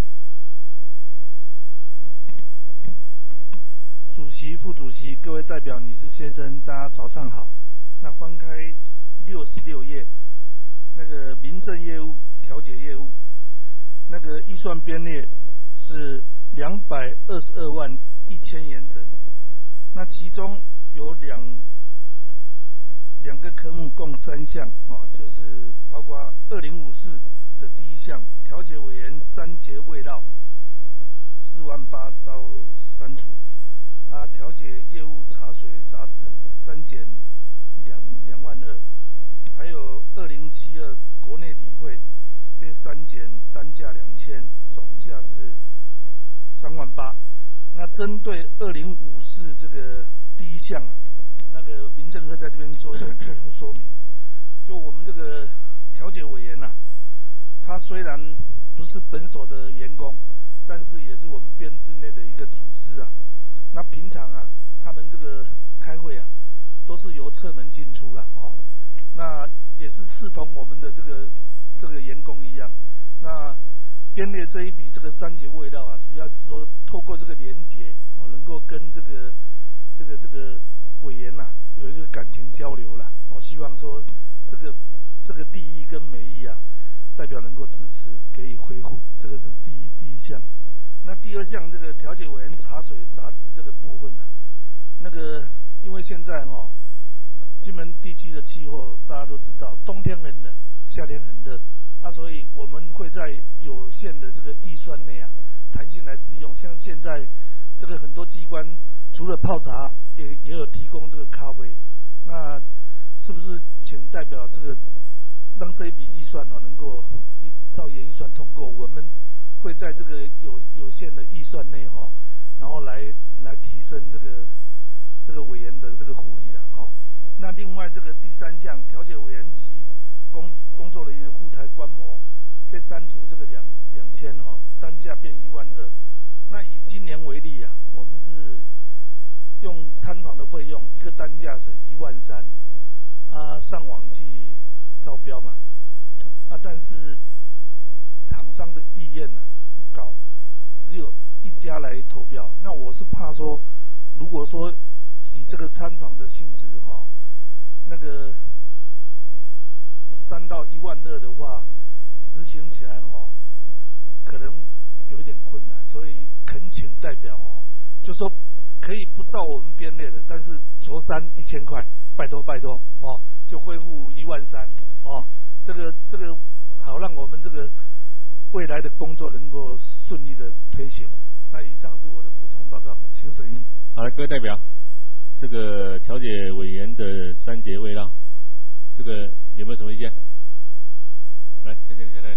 主席、副主席、各位代表、女士、先生，大家早上好。那翻开六十六页，那个民政业务调解业务，那个预算编列是两百二十二万一千元整。那其中有两两个科目共三项啊，就是包括二零五四的第一项调解委员三节未到四万八遭删除。啊，调解业务茶水杂支删减两两万二，还有二零七二国内理会被删减单价两千，总价是三万八。那针对二零五四这个第一项啊，那个民政科在这边做一个补充说明。就我们这个调解委员呐、啊，他虽然不是本所的员工，但是也是我们编制内的一个组织啊。那平常啊，他们这个开会啊，都是由侧门进出了哦。那也是视同我们的这个这个员工一样。那编列这一笔这个三节未到啊，主要是说透过这个连结哦，能够跟这个这个这个委员呐、啊、有一个感情交流了。我、哦、希望说这个这个利益跟美意啊，代表能够支持给予恢复，这个是第一第一项。那第二项这个调解委员茶水杂支这个部分呢、啊，那个因为现在哦，金门地区的气候大家都知道，冬天很冷，夏天很热，啊，所以我们会在有限的这个预算内啊，弹性来自用。像现在这个很多机关除了泡茶，也也有提供这个咖啡，那是不是请代表这个让这一笔预算哦能够照原预算通过，我们会在这个有有限的预算内哈、哦，然后来来提升这个这个委员的这个福利了哈、哦。那另外这个第三项调解委员及工工作人员赴台观摩被删除这个两两千哈，单价变一万二。那以今年为例啊，我们是用参访的费用，一个单价是一万三啊，上网去招标嘛啊，但是厂商的意愿呢、啊、不高，只有一家来投标。那我是怕说，如果说以这个参访的性质哈、哦，那个三到一万二的话，执行起来哦，可能有一点困难，所以恳请代表哦，就说可以不照我们编列的，但是着衫一千块，拜托拜托哦，就恢复一万三哦，这个这个好让我们这个未来的工作能够顺利的推行。那以上是我的补充报告，请审议。 好的，各位代表，这个调解委员的三节未到，这个有没有什么意见？来，先先先来。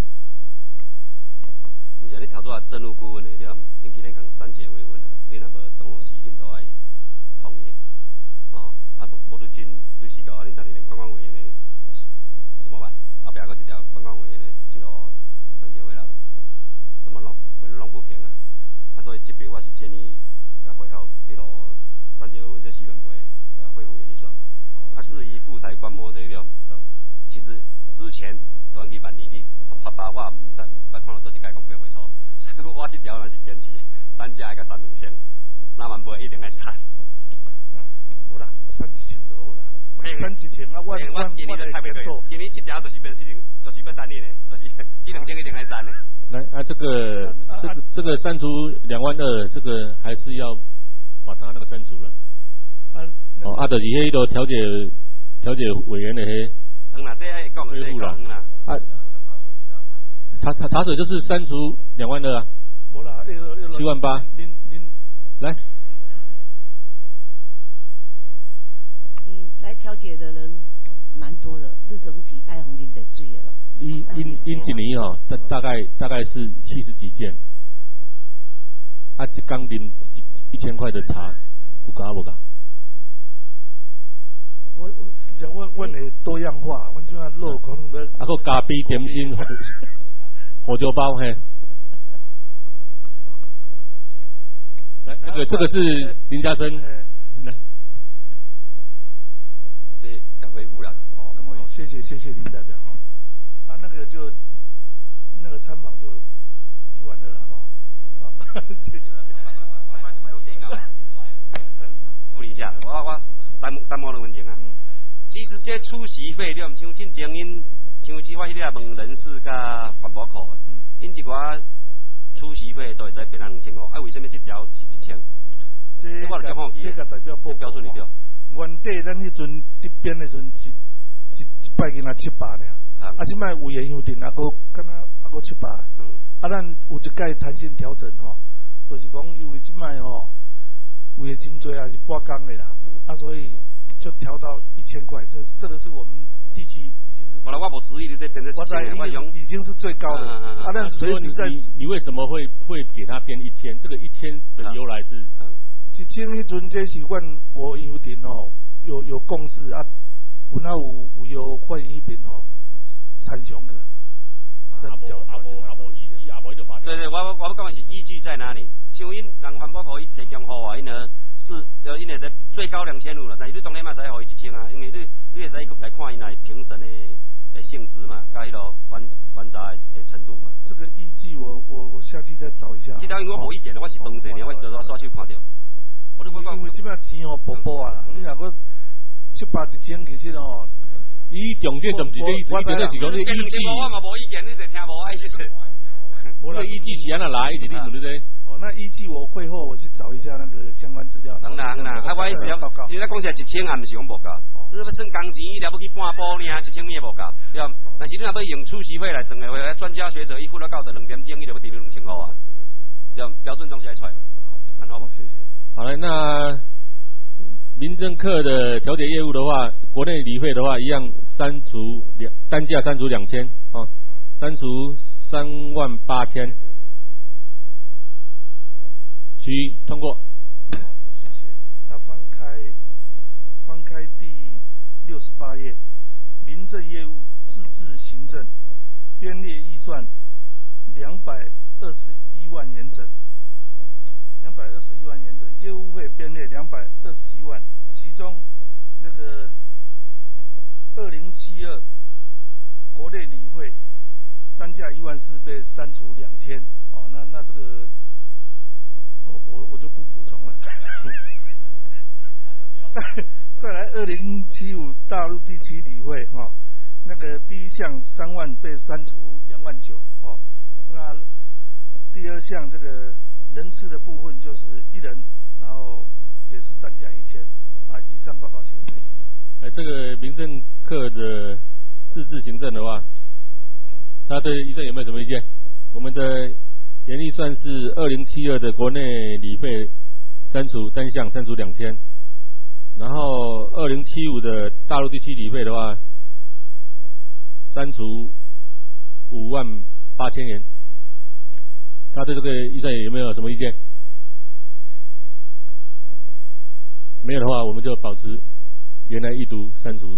唔是你头拄啊政务顾问的了，恁既然讲三节慰问啊，你若无东龙时间都爱同意，哦，啊无无你进律师稿啊，恁等你连观光委员的怎么办？后壁还有一条观光委员的这个三节慰劳，怎么弄？会弄不平啊！啊，所以这边我是建议，甲回头迄落三节慰问这四万倍，甲恢复原预算嘛。啊，至于副台观摩这一点，其实之前短期办理的发包我唔捌捌看到倒一届讲八袂错，所以我这条若是坚持单价爱甲三两千，三万倍一定爱删。 无啦，删一千就好啦，删一千啊，我我今年就差不多，今年一条就是变一定就是要删你呢，就是这两千一定爱删呢。 来啊，这个这个这个删除两万二，这个还是要把它那个删除了。哦，啊，就是迄个调解调解委员的迄。 嗯啦，这爱讲的这讲啦。啊， 茶茶茶水就是删除两万二啊。 无啦， 七万八。 您您来。 你来调解的人蛮多的，你总是爱红啉在水的了。 因因因一年哦，大大概大概是七十几件。啊，一缸啉一千块的茶，有够无够？ 我我想问问你多样化，阮就按肉可能的。 啊，个咖啡点心、火酒包嘿。来，那个这个是林家生，来。 对，要恢复了。 哦，好，谢谢谢谢林代表哈。啊，那个就那个参访就一万二了哈。好，谢谢。 复一下，我我单单摸的文件啊。嗯、其实这出席费了，像进前因像即我迄个问人事甲环保科，嗯，因一寡出席费都会使变成两千五，啊，为什么这条是一千？ 这我就讲这个代表报标准里条。 原底咱迄阵这边的阵一一一摆囡仔七百尔，啊，即摆有诶乡镇啊，佫敢若啊佫七百，嗯，啊，咱有一届弹性调整吼，就是讲因为即摆吼。有的真多还是半工的啦，啊，所以就调到一千块，这这个是我们地区已经是。 我来，我无质疑你这变成一千，我用已经是最高的。啊，但随时在你你为什么会会给他编一千？这个一千的由来是？ 一千迄阵这是阮我有点哦，有有共识啊，有那有有有换一边哦，参详个。 阿无阿无阿无依据，阿无就法条。 对对，我我我讲的是依据在哪里？像因人环保可以提供好啊，因呢是呃因会使最高两千五了，但是你当然嘛使互伊一千啊，因为你你会使来看因来评审的的性质嘛，甲迄落繁繁杂的程度嘛。 这个依据我我我下去再找一下。 这条因为我无意见的，我是问者呢，我是刷刷手看到。我都因为即摆钱吼薄薄啊，你若个七八一千其实吼， 伊重点就毋是这意思，重点是讲你依据。 我嘛无意见，你就听无爱意思。 我的依据是安那来，一直你问对不对？ 哦，那依据我会后我去找一下那个相关资料。 当然啦，啊，我意思讲，你咧讲起来一千，也毋是讲无够。你要算工钱，了不起半步尔，一千米也无够，对吧？但是你若要用出席费来算的话，专家学者一付了到十两点钟，伊就要提你两千块啊。这个是，对吧？标准总是爱出来嘛。很好吧？ 谢谢。 好了，那民政课的调解业务的话，国内理费的话，一样删除两单价删除两千，哦，删除三万八千。许通过。 好，谢谢。那翻开翻开第六十八页，民政业务自治行政编列预算两百二十一万元整，两百二十一万元整，业务费编列两百二十一万，其中那个二零七二国内理会单价一万四被删除两千，哦，那那这个。我我我就不补充了。再再来，二零七五大陆第七理会哈、哦，那个第一项三万被删除两万九哦，那第二项这个人次的部分就是一人，然后也是单价一千啊。以上报告请审议。 哎，这个民政课的自治行政的话，大家对预算有没有什么意见？我们的原预算是二零七二的国内理费删除单项删除两千，然后二零七五的大陆地区理费的话，删除五万八千元。大家对这个预算有没有什么意见？没有的话，我们就保持原来一读删除。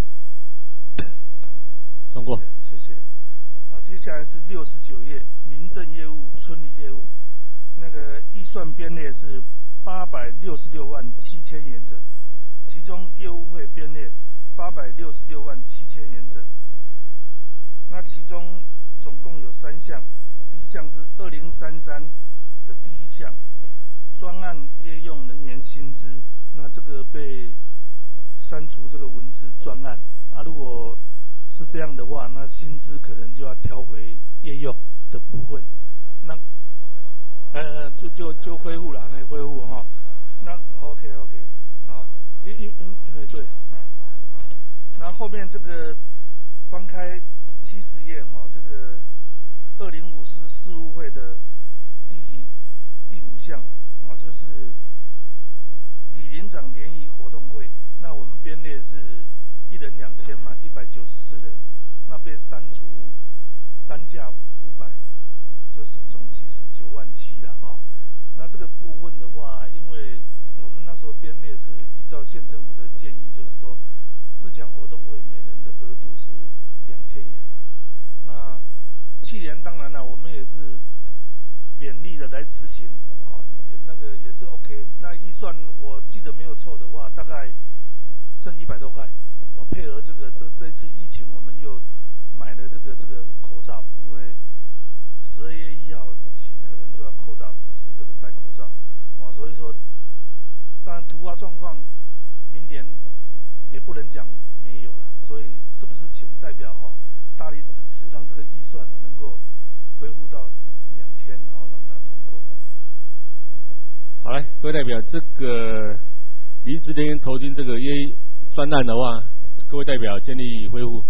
通过。 谢谢。好，接下来是六十九页，民政业务、村里业务，那个预算编列是八百六十六万七千元整，其中业务费编列八百六十六万七千元整。那其中总共有三项，第一项是二零三三的第一项，专案业用人员薪资，那这个被删除这个文字专案啊，如果是这样的话，那薪资可能就要调回业用的部分，那呃就就就恢复了，可以恢复哈。那 OK OK 好，因因嗯对，好，那后面这个翻开七十页哈，这个二零五四事务会的第第五项啊，哦就是李连长联谊活动会，那我们编列是一人两千嘛，一百九十四人，那被删除单价五百，就是总计是九万七了哈。那这个部分的话，因为我们那时候编列是依照县政府的建议，就是说自强活动会每人的额度是两千元了。那去年当然了，我们也是勉力的来执行，啊，那个也是 OK。那预算我记得没有错的话，大概剩一百多块。我配合这个这这一次疫情，我们又买了这个这个口罩，因为十二月一号起可能就要扩大实施这个戴口罩，啊，所以说，当然突发状况，明年也不能讲没有了，所以是不是请代表哈、哦、大力支持，让这个预算呢能够恢复到两千，然后让它通过。 好嘞，各位代表，这个临时人员酬金这个业专案的话，各位代表建议恢复，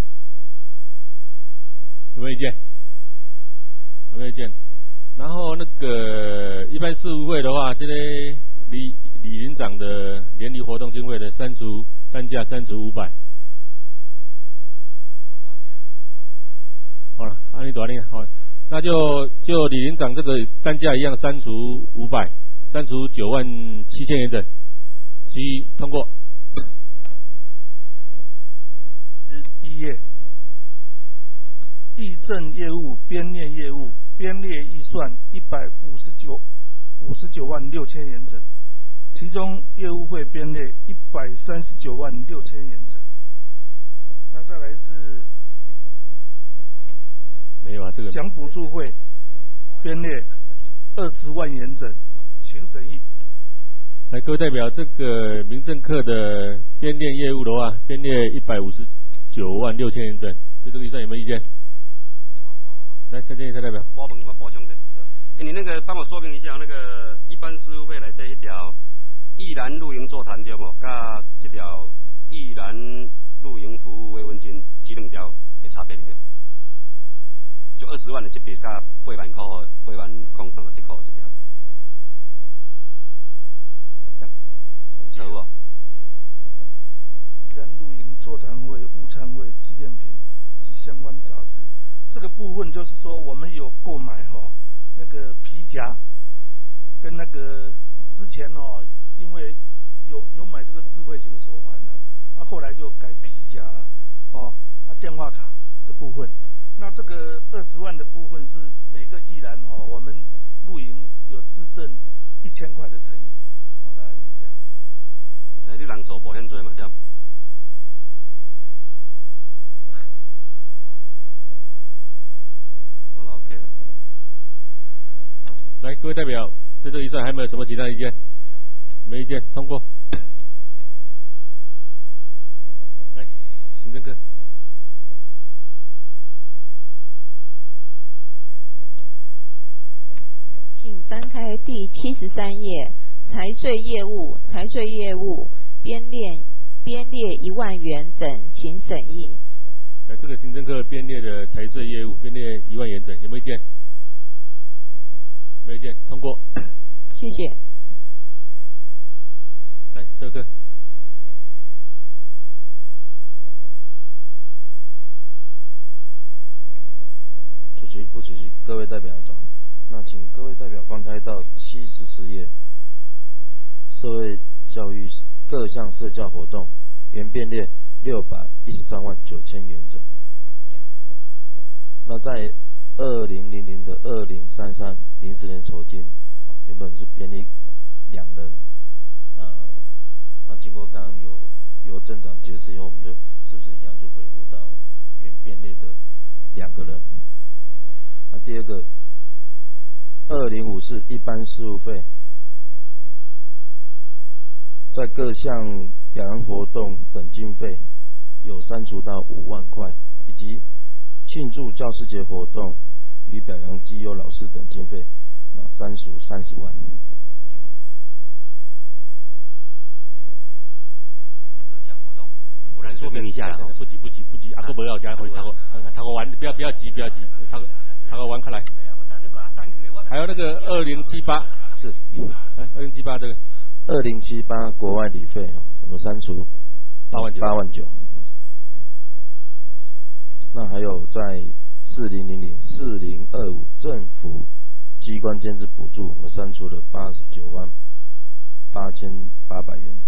有没有意见？有没有意见？然后那个一般事务会的话，这个李李林长的联谊活动经费的删除单价删除五百。好了，按你多少好，那就就李林长这个单价一样删除五百，删除九万七千元整，其一通过。 一页，议政业务编列业务编列预算一百五十九五十九万六千元整，其中业务费编列一百三十九万六千元整。那再来是没有啊，这个奖补助会编列二十万元整，请审议。 来，各位代表，这个民政课的编列业务的话，编列一百五十九万六千元整，对这个预算有没有意见？来，蔡建议蔡代表。 我问我补充一下，欸，你那个帮我说明一下，那个一般事务费内底一条宜兰露营座谈对无？甲这条宜兰露营服务慰问金这两条的差别对？就二十万的这笔甲八万块、八万空三十七块这条，这样重合无？ 宜兰露营座谈会、午餐会、纪念品及相关杂志，这个部分就是说，我们有购买哈、哦、那个皮夹，跟那个之前哦，因为有有买这个智慧型手环了，啊，后来就改皮夹了，哦，啊电话卡的部分，那这个二十万的部分是每个艺人哦，我们露营有自赠一千块的乘以，哦，大概是这样。 哎，你人数保险多嘛？对。好了 ，OK 了。 来，各位代表，对这个预算还有没有什么其他意见？没意见，通过。来，行政课。 翻开第七十三页，财税业务，财税业务编列编列一万元整，请审议。 来，这个行政课编列的财税业务编列一万元整，有没有意见？没有意见，通过。 谢谢。 来，社课。 主席、副主席、各位代表长，那请各位代表翻开到七十四页，社会教育各项社教活动原编列六百一十三万九千元整。那在二零零零的二零三三临时年酬金，原本是编列两人，那那经过刚刚有由镇长解释以后，我们就是不是一样就回复到原编列的两个人？那第二个，二零五四一般事务费，在各项表扬活动等经费有删除到五万块，以及庆祝教师节活动与表扬绩优老师等经费，那删除三十万。 各项活动，我来说明一下了。 不急不急不急，阿哥不要加，回头头个完，不要不要急不要急，头头个完开来。还有那个二零七八是， 二零七八这个二零七八国外旅费我们删除八万九八万九。那还有在四零零零四零二五政府机关建制补助，我们删除了八十九万八千八百元。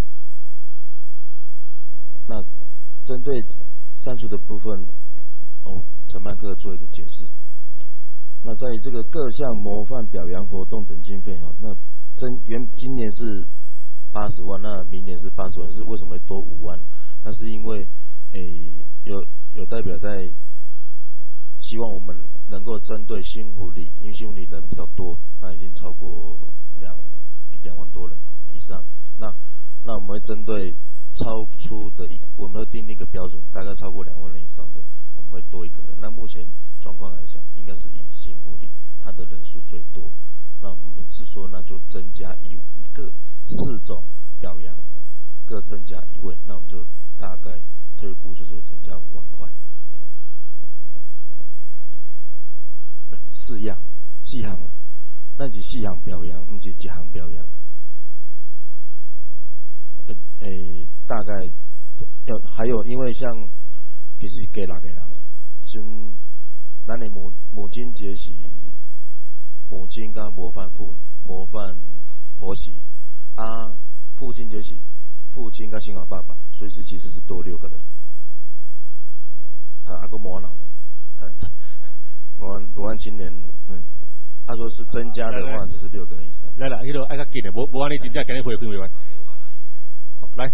那针对删除的部分，哦，承办课做一个解释。那在这个各项模范表扬活动等经费哈，那真原今年是八十万，那明年是八十万，是为什么会多五万？那是因为诶有有代表在希望我们能够针对新福利，因为新福利人比较多，那已经超过两两万多人以上。那那我们会针对超出的一，我们会定定一个标准，大概超过两万人以上的，我们会多一个人。那目前状况来讲，应该是以新福利它的人数最多。那我们是说，那就增加一各四种表扬，各增加一位，那我们就大概推估就是会增加五万块。四样，四项啊，那是四项表扬，不是一项表扬。诶、欸，大概要还有，因为像其实是给哪个人啊？像咱的母母亲节是母亲跟模范父模范婆媳啊，父亲节是父亲跟新好爸爸，所以是其实是多六个人。啊，还个模范老人，模范模范青年，嗯，他说是增加的话就是六个人以上。 来了，迄个爱较紧的，无无安尼真正今日会分未完。来。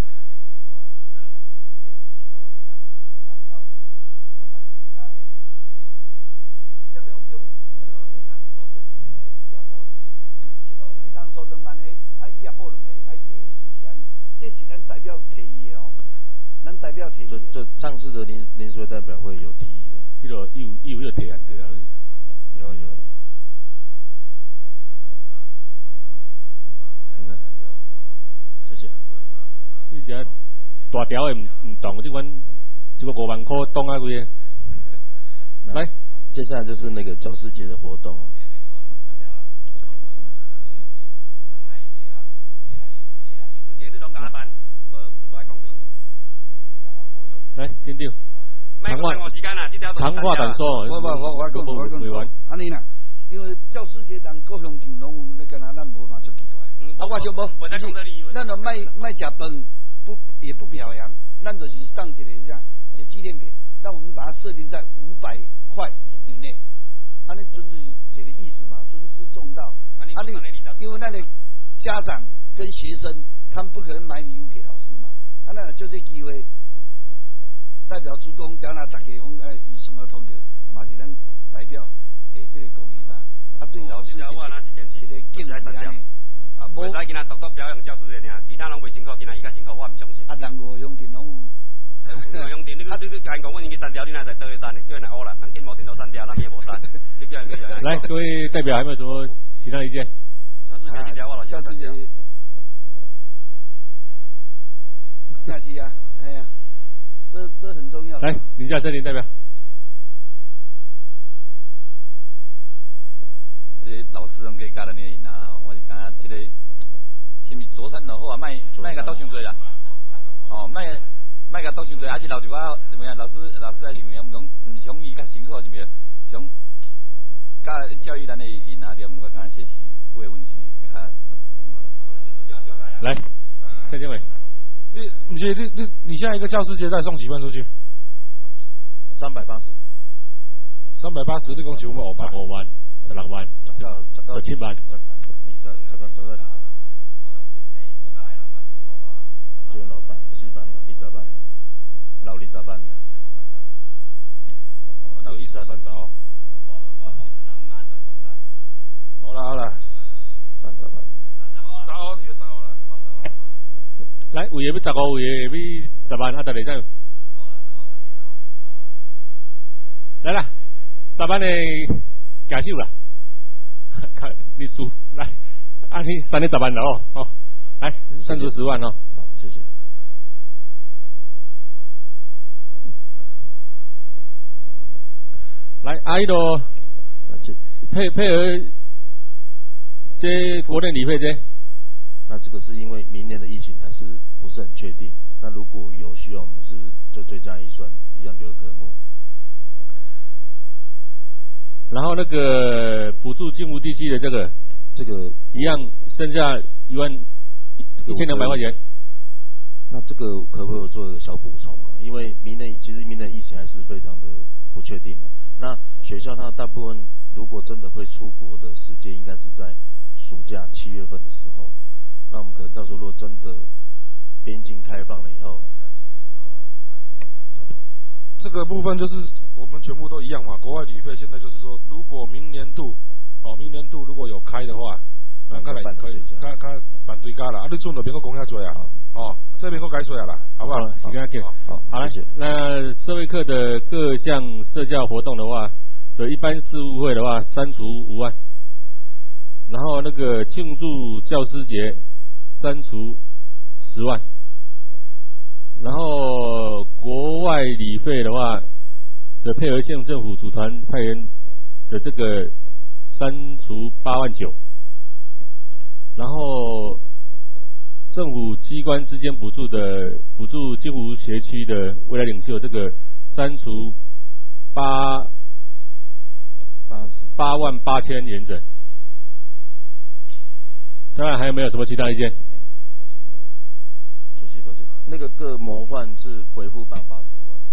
这是咱代表提议的哦，咱代表提议。 这这上次的临临时会代表会有提议的。 迄个有有有提案的啊。 有有有。嗯，谢谢。 你只大条的唔唔动，这款这个五万块动啊贵。来， 接下来就是那个教师节的活动。 来，丁丁，长话长话短说， 我我我我讲我讲，安尼啦，因为教师节人各乡场拢有那个咱无嘛足奇怪。啊，我想无，咱就卖卖食饭，不也不表扬，咱就是上一个这样一个纪念品，那我们把它设定在五百块以内，安尼准是一个意思嘛，尊师重道。啊，你因为那个家长跟学生，他们不可能买礼物给老师嘛，啊，那就这机会。代表主公将那大家讲呃以生活通过，嘛是咱代表诶这个公益嘛。啊，对老师一个一个敬礼安尼。啊，无。使今仔独独表扬教师的尔，其他人袂辛苦，今仔伊较辛苦，我唔相信。啊，人五乡镇拢有。五乡镇，你啊，你你讲讲，阮已经删掉，你哪在倒去删的？叫人来乌啦，人建模电脑删掉，咱也无删。你叫人叫人。 来，各位代表，还有没有什么其他意见？ 教师节你聊我了， 教师节假期啊，哎呀，这这很重要。 来，林家珍林代表。 这老师拢给教人呢啦，我是感觉这个，是咪左餐就好啊？卖卖个多伤多啦，哦，卖卖个多伤多，还是留一寡怎么样？老师老师还是怎么样？唔讲唔想伊较清楚是咪？想教教育咱的因啊，对，唔过感觉这是慰问是较。 来，蔡建伟， 你不是你你你现在一个教师节再送几份出去？ 三百八十， 三百八十，你讲全部五百？ 五万。十六万， 十九十七万， 十二十，十九十二十。就六万，四万啦，二十万啦，留二十万啦。 留二十三十哦。好啦好啦， 三十万。 十哦，你要十哦啦。 来，有嘢要十五，有嘢要十万，啊，大家再。来啦，十万嘅。假手啦，看你输来，按你三年十万了哦，哦，来赞助十万哦， 好，谢谢。 来，阿姨都配配合这国内理费这， 那这个是因为明年的疫情还是不是很确定，那如果有需要，我们是不是就追加预算一样留科目？ 然后那个补助金湖地区的这个， 这个一样剩下一万一千两百块钱。 那这个可不可以做一个小补充啊？因为明年其实明年疫情还是非常的不确定的。那学校它大部分如果真的会出国的时间，应该是在暑假七月份的时候。那我们可能到时候如果真的边境开放了以后。 这个部分就是我们全部都一样嘛，国外旅费现在就是说，如果明年度，哦，明年度如果有开的话，那看来可以，看看办对家啦，啊，你准了别个讲遐多啊，哦，这边个改出来啦，好不好？ 时间给，好，好了，那社会课的各项社教活动的话，的一般事务会的话，删除五万，然后那个庆祝教师节，删除十万。然后国外理费的话的配合县政府组团派员的这个删除八万九，然后政府机关之间补助的补助金湖学区的未来领袖这个删除八八十八万八千元整。当然还有没有什么其他意见？ 那个各模范是回复八八十万，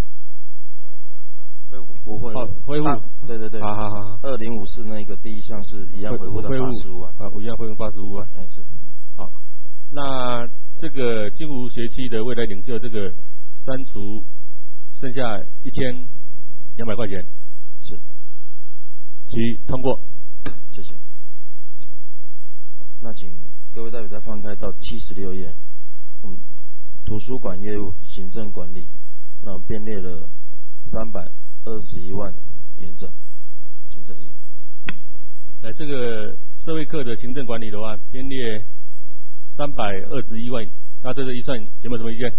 不会恢复， 对对对， 好好好， 二零五四那个第一项是一样回复到八十五万， 啊，一样恢复八十五万， 哎是， 好，那这个金湖学区的未来领袖这个删除剩下一千两百块钱， 是， 其通过， 谢谢。那请各位代表再翻开到七十六页，嗯。图书馆业务行政管理，那编列了三百二十一万元整，请审议。 来，这个社会课的行政管理的话，编列三百二十一万，大家对这预算有没有什么意见？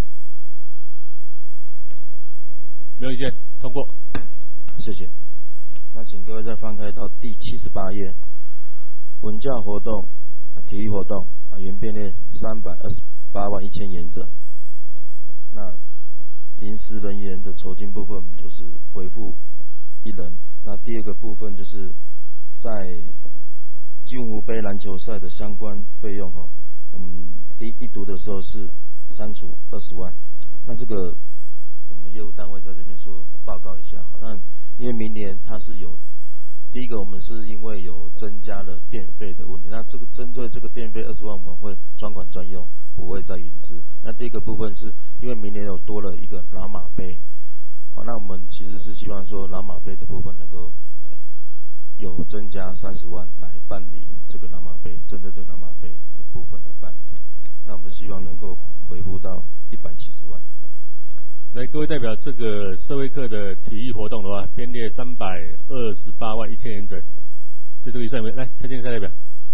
没有意见，通过。 谢谢。那请各位再翻开到第七十八页，文教活动、体育活动啊，原编列三百二十八万一千元整。那临时人员的酬金部分就是回复一人，那第二个部分就是在金湖杯篮球赛的相关费用哈，嗯，第一读的时候是删除二十万，那这个我们业务单位在这边说报告一下，那因为明年它是有第一个我们是因为有增加了电费的问题，那这个针对这个电费二十万我们会专款专用。不会再允支。那第一个部分是因为明年有多了一个老马杯，好，那我们其实是希望说老马杯的部分能够有增加三十万来办理这个老马杯，针对这个老马杯的部分来办理。那我们希望能够回复到一百七十万。 来，各位代表，这个社会课的体育活动的话，编列三百二十八万一千元整，对这个预算有没有？来，蔡建蔡代表。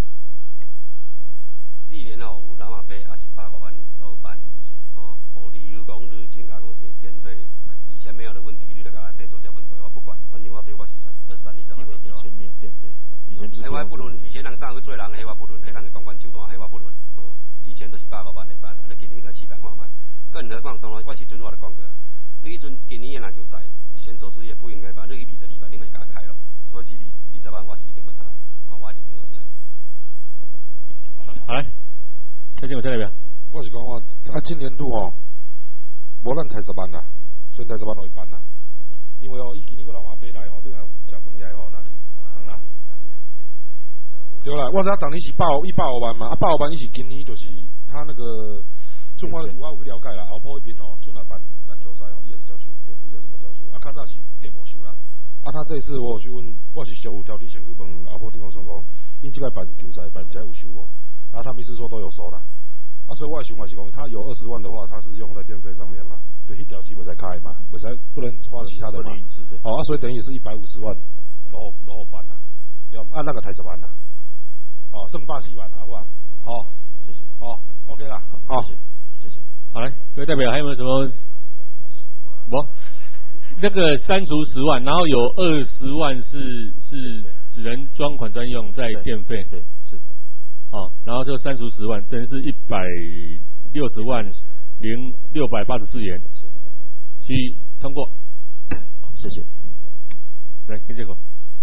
百还是百五万落办的，哦，无理由讲你进加讲什么电费，以前没有的问题，你就给他这做这问题，我不管，反正我对我是二三二十万。 因为以前没有电费，以前不是。 黑我不论，以前人怎去做人，黑我不论，黑人公关手段，黑我不论，哦，以前都是百五万来办，你今年个四百看卖，更何况当然我时阵我就讲过，你迄阵今年的篮球赛选手之夜不应该办，你去二十二万你咪给他开了，所以这二二十万我是一定不开，哦，我一定就是安尼。 好来，再见我再代表。 我是讲哦，啊，今年度哦，无咱台十万啦，算台十万落一半啦。因为哦，伊今年个老马买来哦，你若食饭起来哦，那里，嗯啦。对啦，我知影当年是百一百五万嘛，啊，百五万伊是今年就是他那个，中华有我有去了解啦，后埔那边哦，就来办篮球赛哦，伊也是招收，电费叫什么招收？啊，较早是计无收啦。啊，他这一次我有去问，我是有条底先去问后埔地方说讲，因即摆办球赛办起来有收无？然后他们是说都有收啦。啊，所以我的想法是讲，他有二十万的话，他是用在电费上面嘛，对，一条机不才开嘛，不才不能花其他的嘛。哦，啊，所以等于是一百五十万，然后然后办啦，要按那个台十万啦，哦，剩八十万好不好？好，谢谢。好 ，OK 啦，好，谢谢，谢谢。 好来，各位代表还有没有什么？我那个删除十万，然后有二十万是是只能专款专用在电费， 对，是。 哦，然后就删除十万，等于是一百六十万零六百八十四元， 是， 去通过。 好，谢谢。 来，跟结果。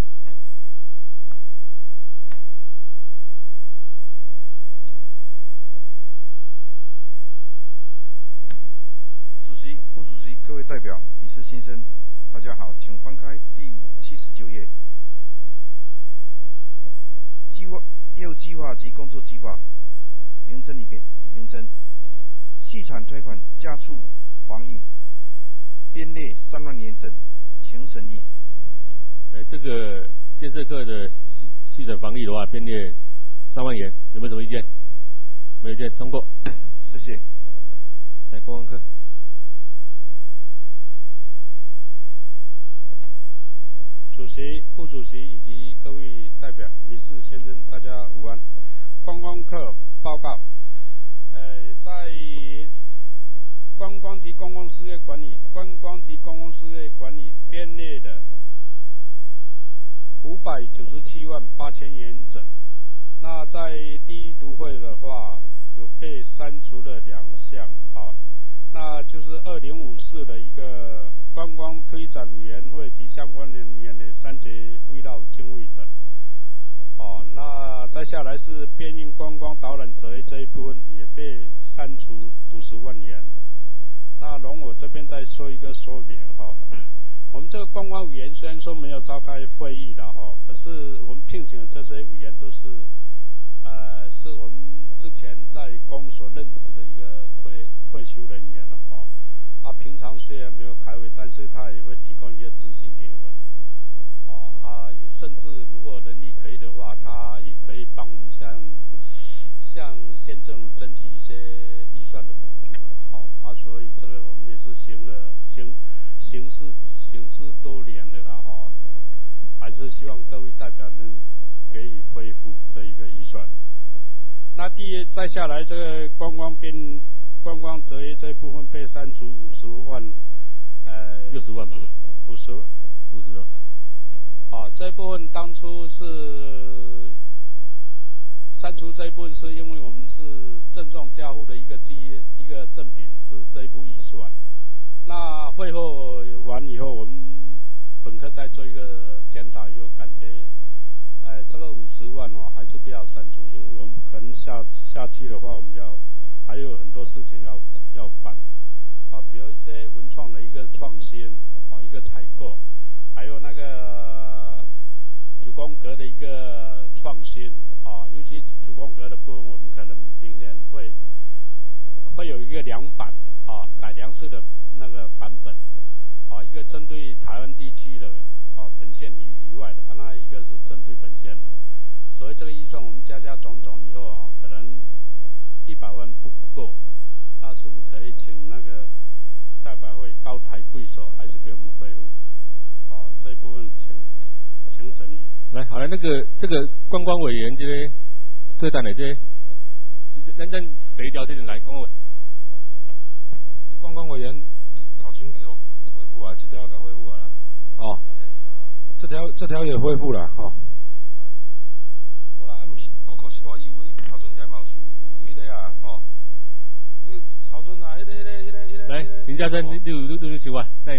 主席、副主席、各位代表、理事先生，大家好，请翻开第七十九页。计划。业务计划及工作计划名称里面名称，细产推款加速防疫，编列三万年整，请审议。 呃，这个建设课的细产防疫的话，编列三万元，有没有什么意见？没有意见，通过。 谢谢。 来，观光课。 主席、副主席以及各位代表、理事先生，大家午安。观光课报告，呃，在观光及公共事业管理、观光及公共事业管理编列的五百九十七万八千元整。那在第一读会的话，有被删除了两项啊。那就是二零五四的一个观光推展委员会及相关人员的三节围绕经费等。哦，那再下来是编印观光导览折这一部分也被删除五十万元。那容我这边再说一个说明哈、哦，我们这个观光委员虽然说没有召开会议的哈、哦，可是我们聘请的这些委员都是。呃，是我们之前在公所任职的一个退退休人员了哈、哦。啊，平常虽然没有开会，但是他也会提供一些资讯给我们。哦，啊，甚至如果能力可以的话，他也可以帮我们向向县政府争取一些预算的补助了。好、哦，啊，所以这个我们也是行了行行事行之多年了啦哈、哦，还是希望各位代表能。可以恢复这一个预算。那第一再下来这个观光编观光折业这一部分被删除五十万，呃， 六十万吧， 五十五十啊。 啊，这一部分当初是删除这一部分，是因为我们是郑重交付的一个第一一个赠品是这一部预算。那会后完以后，我们本科再做一个检讨以后，感觉。呃，这个五十万哦，还是不要删除，因为我们可能下下去的话，我们要还有很多事情要要办啊，比如一些文创的一个创新啊，一个采购，还有那个九宫格的一个创新啊，尤其九宫格的部分，我们可能明年会会有一个量版啊，改良式的那个版本啊，一个针对台湾地区的。哦，本县以以外的，啊，那一个是针对本县的，所以这个预算我们加加总总以后啊、哦，可能一百万不够，那是不是可以请那个代表会高抬贵手，还是给我们恢复？哦，这一部分请请审议。 来，好了，那个这个观光委员这些，对单的这些，咱咱第一条这边来，光伟。 你观光委员头前叫恢复啊，这条给恢复啊啦。哦，这条这条也恢复了吼。无啦，啊，毋是国库是大有的，头前遐嘛有有迄个啊，吼。你头前啊，迄个迄个迄个迄个。 来，林家珍，你你有你你想啊？来。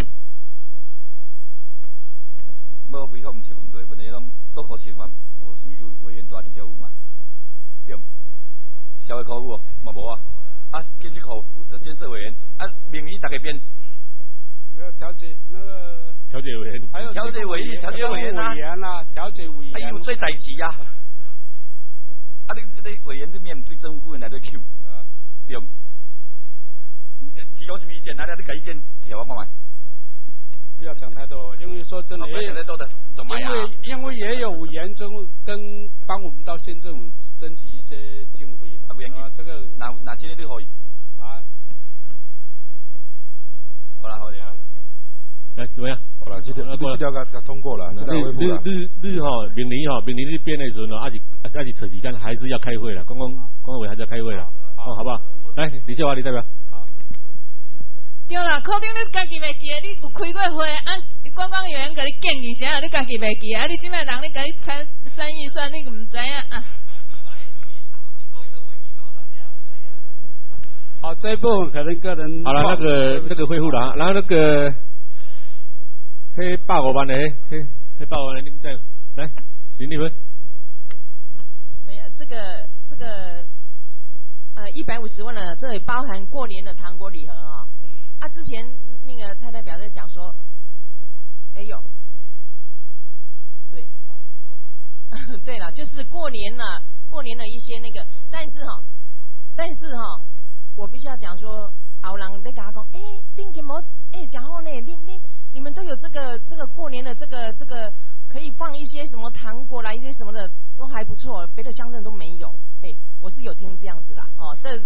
无非常毋是问题，问题拢国库是嘛，无什么委员大伫遮有嘛，对。消费科有嘛无啊？啊，建设科的建设委员啊，名义大家编。 没有调解那个调解委员， 还有调解委员、调解委员啊， 委员啊，调解委员。 啊，有做代志啊。啊，你这个委员对面对政府来对 Q， 对。提有什么意见？哪里你改意见提我看卖。 不要讲太多，因为说真的， 不要讲太多的，懂吗？ 因为因为也有委员跟跟帮我们到县政府争取一些经费啊，不要紧啊，这个哪哪些你可以啊。 好了好了， 来怎么样？ 好了，这条你这条给给通过了，这条恢复了。 你你你吼，明年吼，明年你编的时候呢，还是还是扯时间，还是要开会了。公公公委还是要开会了，哦，好不好？来，李秀华，李代表。 对啦，可能你家己袂记啊，你有开过会，啊，观光员甲你建议啥，你家己袂记啊，你即摆人你甲你参参预算，你毋知影啊。 好，这一部分可能个人。 好了，那个那个恢复了，然后那个黑百五万的黑黑百五万的，你再来林立芬。 没有这个这个呃一百五十万的，这里包含过年的糖果礼盒啊、哦。啊，之前那个蔡代表在讲说，哎有，对，对了，就是过年了，过年的一些那个，但是哈、哦，但是哈、哦，我必须要讲说，后人在讲讲，哎，恁怎么，哎，讲话呢，恁恁你们都有这个这个过年的这个这个可以放一些什么糖果啦，一些什么的都还不错，别的乡镇都没有，哎，我是有听这样子啦，哦，这。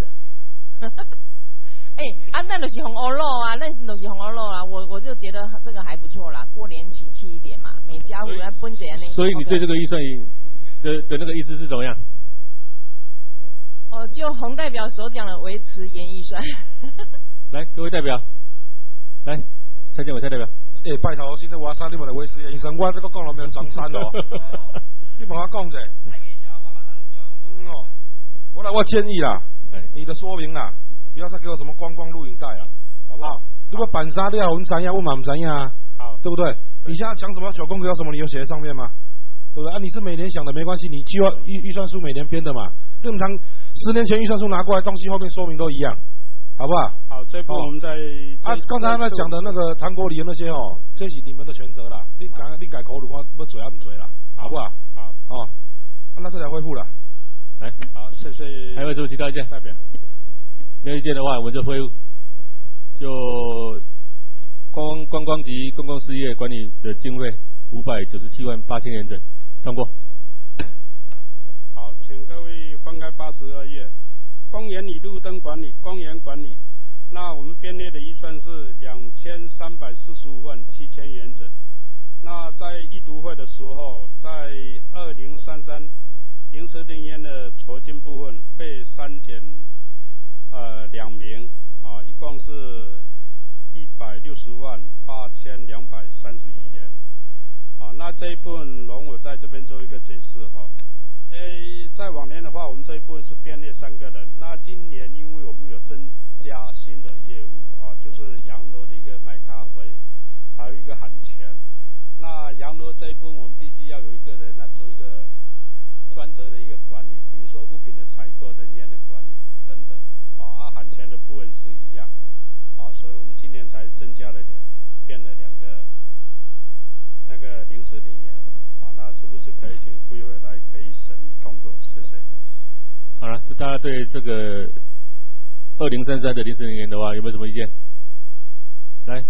哎、欸，啊，那都是红欧肉啊，那都是红欧肉啊，我我就觉得这个还不错啦，过年喜气一点嘛，每家户来分钱呢。 所以你对这个预算的的那个意思是怎么样？ 哦，就洪代表所讲的维持原预算。 来，各位代表，来，蔡建伟蔡代表。 哎、欸，拜托，现在我啥你们来维持原预算，我这个讲了没有张三哦，你帮我讲者。嗯哦，我来我建议啦，你的说明啦。不要再给我什么观光录影带了，好不好？如果板沙料我们知影，我嘛唔知影啊，好，对不对？你现在讲什么九宫格有什么理由写在上面吗？对不对？啊，你是每年想的没关系，你计划预预算书每年编的嘛，跟我们谈十年前预算书拿过来，东西后面说明都一样，好不好？ 好，这部我们在啊，刚才他讲的那个糖果礼的那些哦，这是你们的全责啦，你改你改口如我不嘴啊不嘴啦，好不好？好，哦，啊、那这条恢复了， 来， 好，谢谢。 还有什么其他意见？代表。没有意见的话，我们就恢复，就观观光及公共事业管理的经费五百九十七万八千元整，通过。 好，请各位翻开八十二页，公园里路灯管理、公园管理。那我们编列的预算是两千三百四十五万七千元整。那在议读会的时候，在二零三三临时人员的酬金部分被删减。呃，两名啊，一共是一百六十万八千两百三十一元啊。那这一部分容我在这边做一个解释哈。诶，在往年的话，我们这一部分是编列三个人。那今年因为我们有增加新的业务啊，就是洋楼的一个卖咖啡，还有一个喊钱。那洋楼这一部分，我们必须要有一个人来做一个专责的一个管理，比如说物品的采购、人员的管理等等。啊，喊钱的部分是一样，啊，所以我们今年才增加了两，编了两个那个临时人员，啊，那是不是可以请会会来可以审议通过？谢谢。 好了，大家对这个二零三三的临时人员的话，有没有什么意见？来，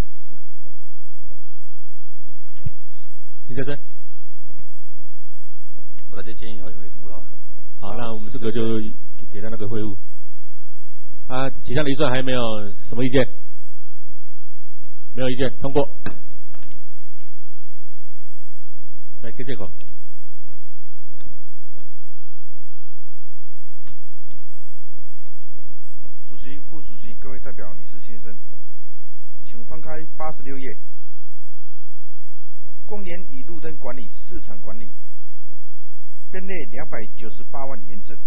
李先生， 我的这建议会恢复了。 好，那我们这个就给他那个恢复。啊，其他的预算还没有什么意见？没有意见，通过。来，给这口。 副主席、各位代表、女士先生，请翻开八十六页。公园与路灯管理、市场管理，编列两百九十八万元整，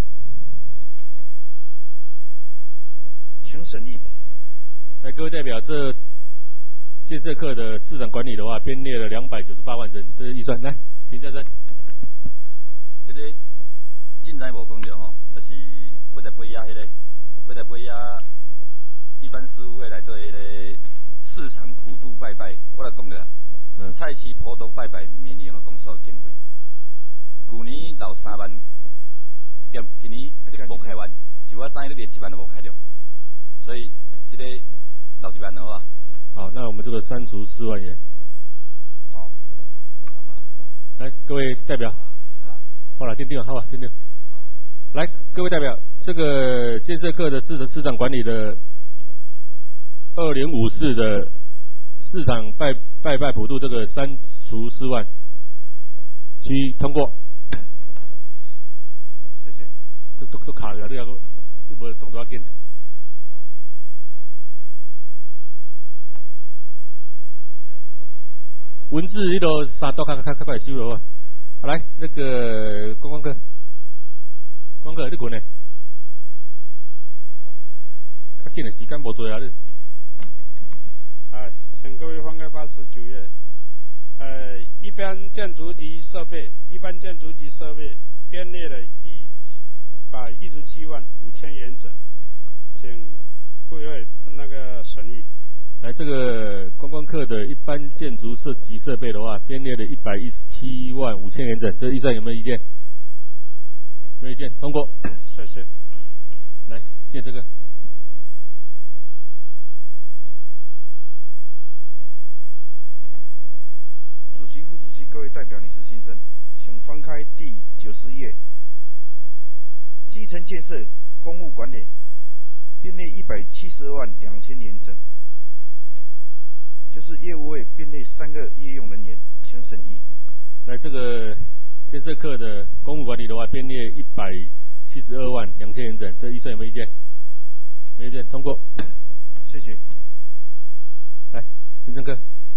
请审议。 来，各位代表，这建设课的市场管理的话，编列了两百九十八万整，这是预算。来，林先生。 这个进来无讲着吼，就是八十八亚迄个，八十八亚一般事务会内底迄个市场普渡拜拜，我来讲着啦。嗯、菜市普渡拜拜免用的公所经费，去年留三万，今今年无开完，就我知你连一万都无开掉，所以这个留一万的话。 好，那我们这个删除四万元。 好， 来，各位代表，好了，定定好吧，定定。来，各位代表，这个建设课的市市场管理的二零五四的市场拜拜拜普渡这个删除四万，需通过。 谢谢。 都都都卡了，你要你无动作紧。文字迄度三度较较较快收了啊！好来，那个观光客，观光客你滚嘞！较紧的时间无多啊！你。 哎，请各位翻开八十九页。呃，一般建筑及设备，一般建筑及设备编列了一百一十七万五千元整，请各位那个审议。 来，这个观光客的一般建筑设及设备的话，编列了一百一十七万五千元整，这预算有没有意见？没有意见，通过。 谢谢。 来，借这个。 主席、副主席、各位代表、女士先生，请翻开第九十页。基层建设公务管理，编列一百七十二万两千元整。就是业务会编列三个业用人员，请审议。 来，这个建设课的公务管理的话，编列一百七十二万两千元整，这预算有没有意见？没有意见，通过。 谢谢。 来，民政课。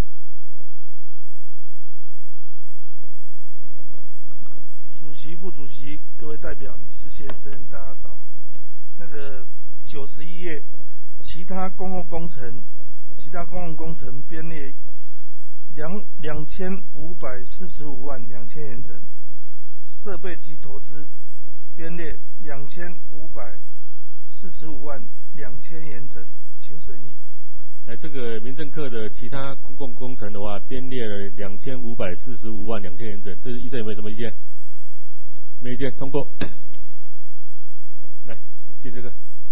主席、副主席、各位代表、女士先生，大家早。那个九十一页，其他公共工程。其他公共工程编列两两千五百四十五万两千元整，设备及投资编列两千五百四十五万两千元整，请审议。 来，这个民政课的其他公共工程的话，编列了两千五百四十五万两千元整，这预算有没有什么意见？没意见，通过。来，接这个。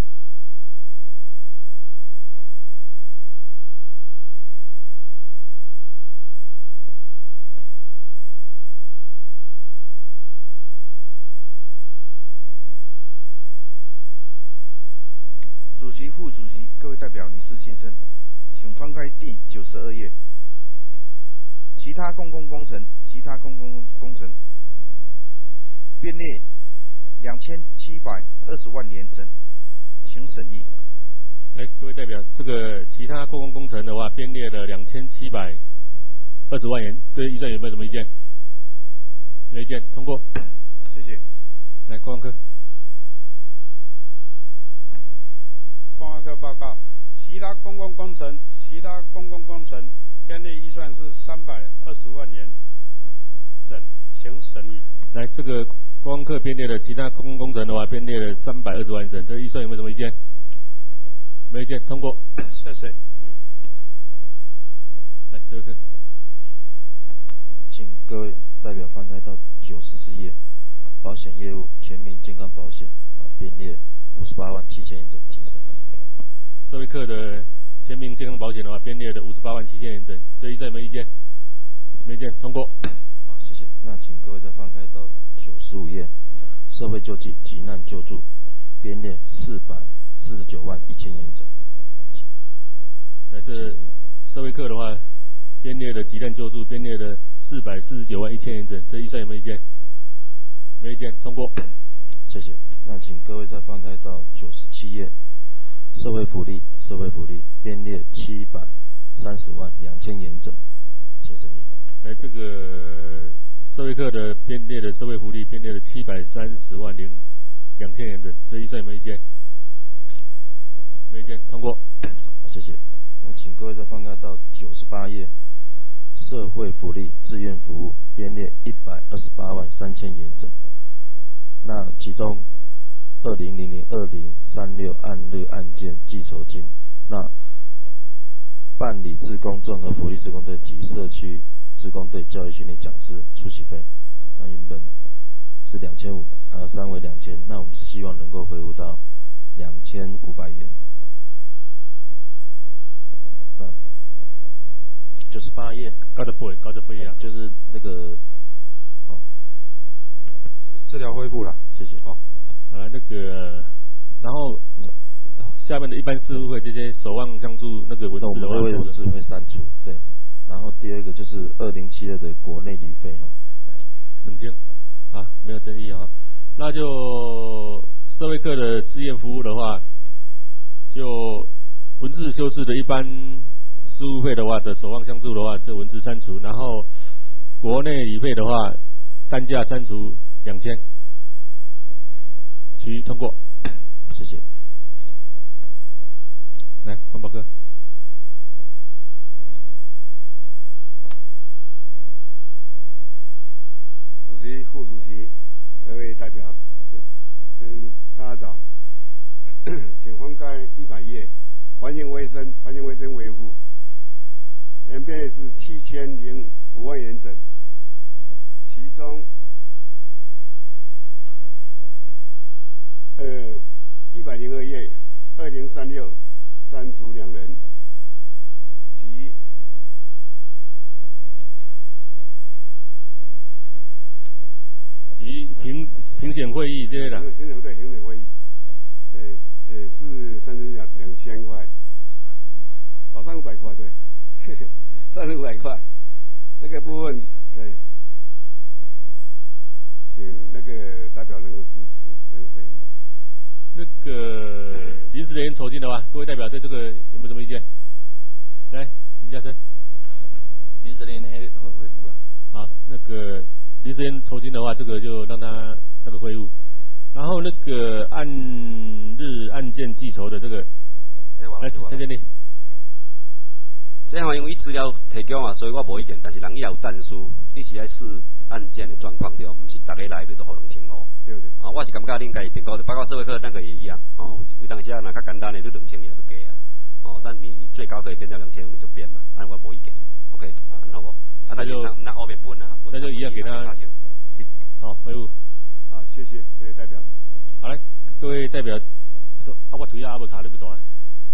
主席、副主席、各位代表、女士先生，请翻开第九十二页。其他公共工程，其他公共工程编列两千七百二十万元整，请审议。 来，各位代表，这个其他公共工程的话，编列了两千七百二十万元，对预算有没有什么意见？没有意见，通过。 谢谢。 来，观光科。 观光科报告，其他公共工程，其他公共工程编列预算是三百二十万元整，请审议。 来，这个观光科编列的其他公共工程的话，编列了三百二十万元整，这个预算有没有什么意见？没有意见，通过。 谢谢。 来，社科。 请各位代表翻开到九十四页，保险业务全民健康保险啊，编列五十八万七千元整，请审议。 社会课的全民健康保险的话，编列的五十八万七千元整，对预算有没有意见？没意见，通过。 好，谢谢。那请各位再翻开到九十五页，社会救济急难救助，编列四百四十九万一千元整。 那这社会课的话，编列的急难救助，编列的四百四十九万一千元整，这预算有没有意见？没意见，通过。 谢谢。那请各位再翻开到九十七页， 社会福利社会福利编列七百三十万两千元整，请审议。 来，这个社会课的编列的社会福利编列了七百三十万零两千元整，对预算有没有意见？没意见，通过。 谢谢。那请各位再翻开到九十八页，社会福利志愿服务编列一百二十八万三千元整。那其中二零零零二零三六案日案件计酬金，那办理志工综合福利志工队及社区志工队教育训练讲师出席费，那原本是两千五，呃，三为两千，那我们是希望能够回复到两千五百元。那九十八页， 高的不，高的不一样， 就是那个，好， 这条恢复了， 谢谢。 好，好了，那个，然后下面的一般事务会这些守望相助那个文字的话， 文字会删除，对。然后第二个就是二零七二的国内旅费哦， 冷清，啊，没有争议啊。那就社会课的志愿服务的话，就文字修饰的一般事务费的话的守望相助的话，这文字删除，然后国内旅费的话单价删除两千，其余通过。 谢谢。 来，环保科。 主席、副主席、各位代表，跟大家早。请翻开一百页，环境卫生、环境卫生维护，原编是七千零五万元整，其中呃一百零二页二零三六删除两人，及及评评选会议这些的， 评选对评选会议，呃呃是三十两两千块，保上五百块，对，三十五百块，那个部分对，请那个代表能够支持能够回复。 那个临时人员酬金的话，各位代表对这个有没有什么意见？来，林家生， 临时人员恢恢复了。 好，那个临时人员酬金的话，这个就让他那个恢复。然后那个按日案件计酬的这个，来陈经理。 这样因为资料提供啊，所以我无意见。但是人以后有但书，你是在试案件的状况对，唔是大家来你都互两千五。 对对。 啊，我是感觉恁家评估的，包括社会课那个也一样。哦，有当时啊，那较简单的，你两千也是给啊。哦，但你最高可以变到两千五，你就变嘛。啊，我无意见。OK， 啊，好不？啊，那就那后面分啊， 那就一样给他。好，恢复。 好，谢谢各位代表。 好嘞，各位代表，都啊，我腿啊阿无卡你不大。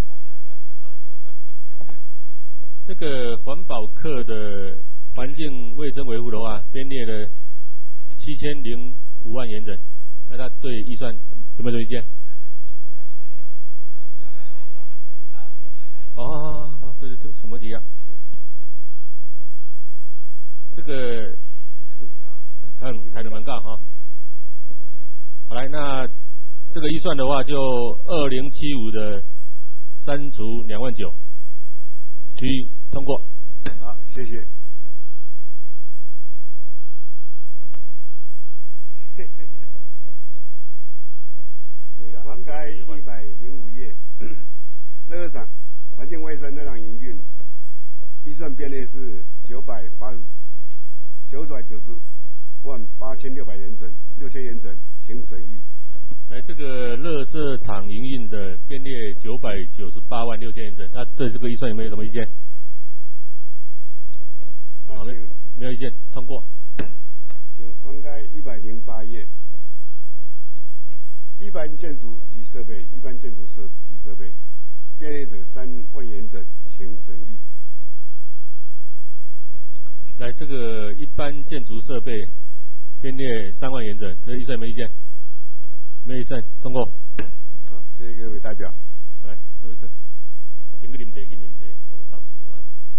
那个环保课的环境卫生维护的话，编列了七千零五万元整，大家对预算有没有意见？哦，对对对，什么题啊？这个是很开的蛮杠哈。好来，那这个预算的话，就二零七五的删除两万九，其余通过。 好，谢谢。翻开一百零五页，那个场环境卫生那场营运预算编列是九百八十九百九十万八千六百元整，六千元整，请审议。 来，这个垃圾场营运的编列九百九十八万六千元整，他对这个预算有没有什么意见？好，没没有意见，通过。 请翻开一百零八页，一般建筑及设备，一般建筑设及设备，编列者三万元整，请审议。 来，这个一般建筑设备编列三万元整，这个预算有没有意见？没有意见，通过。 好，谢谢各位代表。 好，来，社会课，今个啉茶，今啉茶，我们稍息一会。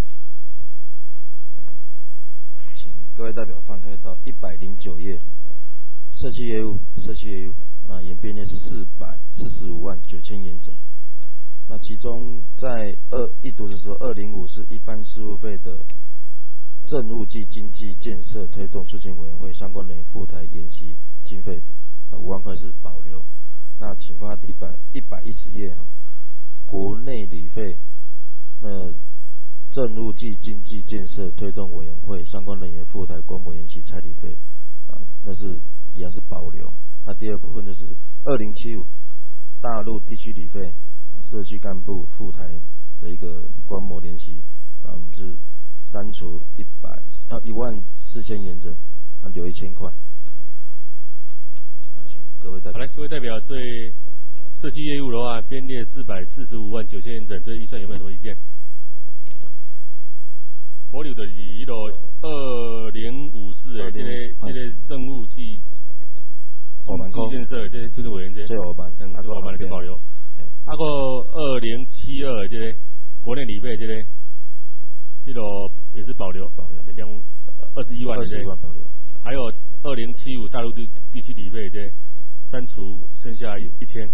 请各位代表翻开到一百零九页，社区业务，社区业务，那演编列四百四十五万九千元整。 那其中在二一读的时候，二零五是一般事务费的政务暨经济建设推动促进委员会相关人员赴台研习经费的啊五万块是保留。那请翻一百一百一十页哈，国内旅费那政务暨经济建设推动委员会相关人员赴台观摩研习差旅费啊，那是一样是保留。那第二部分就是二零七五大陆地区旅费社区干部赴台的一个观摩联席啊，我们是删除一百啊一万四千元整，啊留一千块。啊，请各位代表。 好，来，各位代表对社区业务的话，编列四百四十五万九千元整，对预算有没有什么意见？保留的一路二零五四的这个这个政务暨经济建设这就是委员这， 这五万， 嗯，这五万就保留。啊个二零七二这个国内旅费这个，一路也是保留，保留两二十一万，二十一万保留。还有二零七五大陆地地区旅费这删除，剩下一千。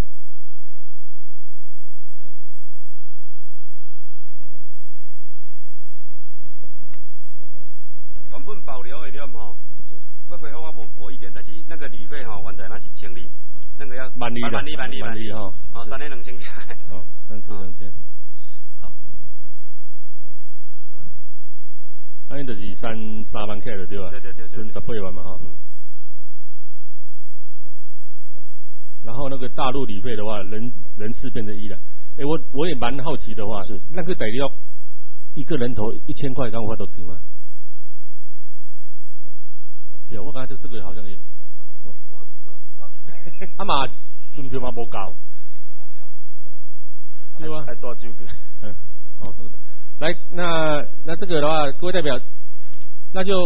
原本保留的了吼，不恢复我无无意见，但是那个旅费吼，原在那是千里，那个要万里的， 万里万里万里吼， 哦，三年两千起来， 哦，三除两千，好，安尼就是三三万起就对吧？ 对对对对， 剩十八万嘛吼。然后那个大陆旅费的话，人人次变成一了。哎，我我也蛮好奇的话，是那个得要一个人头一千块，然后我都停吗？有，我感觉这这个好像也，啊嘛，船票嘛无够，对吧？ 还多久个？ 嗯，好，来，那那这个的话，各位代表，那就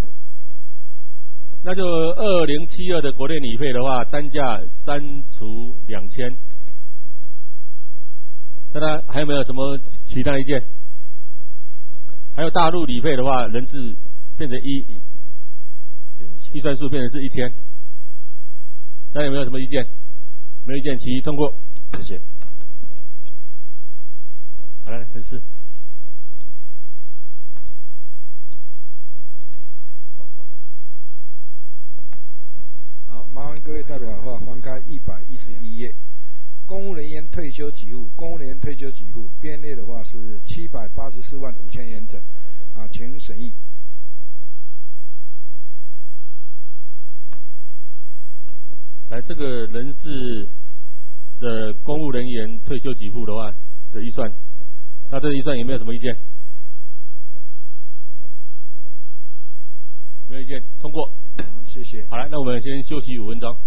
那就二零七二的国内旅费的话，单价删除两千，大家还有没有什么其他意见？还有大陆旅费的话，人次变成一。预算数变成是一千，大家有没有什么意见？没有意见，其一通过，谢谢。好了，分四。 好，麻烦各位代表的话，翻开一百一十一页，公务人员退休给付，公务人员退休给付编列的话是七百八十四万五千元整，啊，请审议。 来，这个人事的公务人员退休给付的话的预算，那这个预算有没有什么意见？没有意见，通过。 谢谢。 好了，那我们先休息五分钟。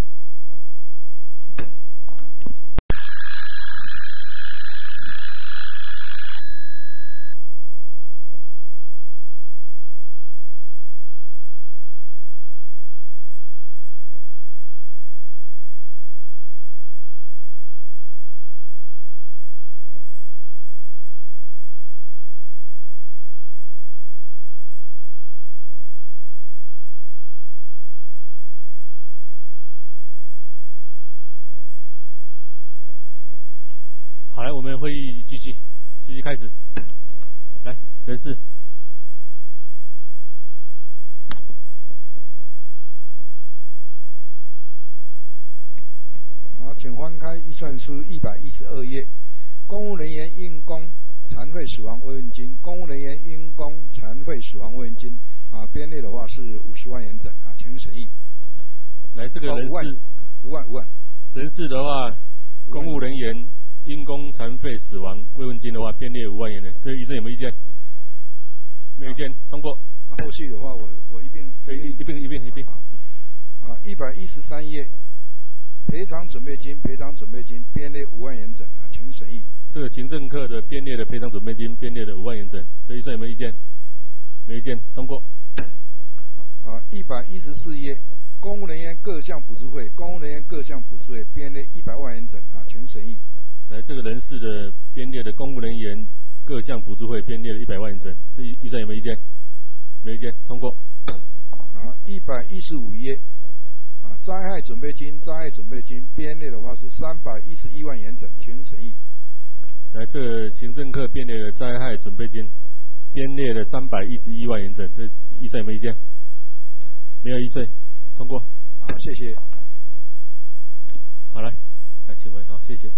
好，来，我们会议继续，继续开始。来，人事。 好，请翻开预算书一百一十二页，公务人员因公残废死亡慰问金，公务人员因公残废死亡慰问金啊，编列的话是五十万元整啊，请审议。 来，这个人事五万五万， 人事的话，公务人员因公残废死亡慰问金的话，编列五万元的，对医生有没有意见？没有意见，通过。 那后续的话，我我一并一一并一并一并。 啊，一百一十三页，赔偿准备金，赔偿准备金编列五万元整啊，请审议。 这个行政课的编列的赔偿准备金编列的五万元整，对医生有没有意见？没意见，通过。 啊，一百一十四页，公务人员各项补助费，公务人员各项补助费编列一百万元整啊，请审议。 来，这个人事的编列的公务人员各项补助费编列了一百万元整，对预算有没有意见？没意见，通过。 啊，一百一十五页，啊，灾害准备金，灾害准备金编列的话是三百一十一万元整，请审议。 来，这个行政课编列的灾害准备金，编列了三百一十一万元整，这预算有没有意见？没有意见，通过。 好，谢谢。 好，来，来，请回，好，谢谢。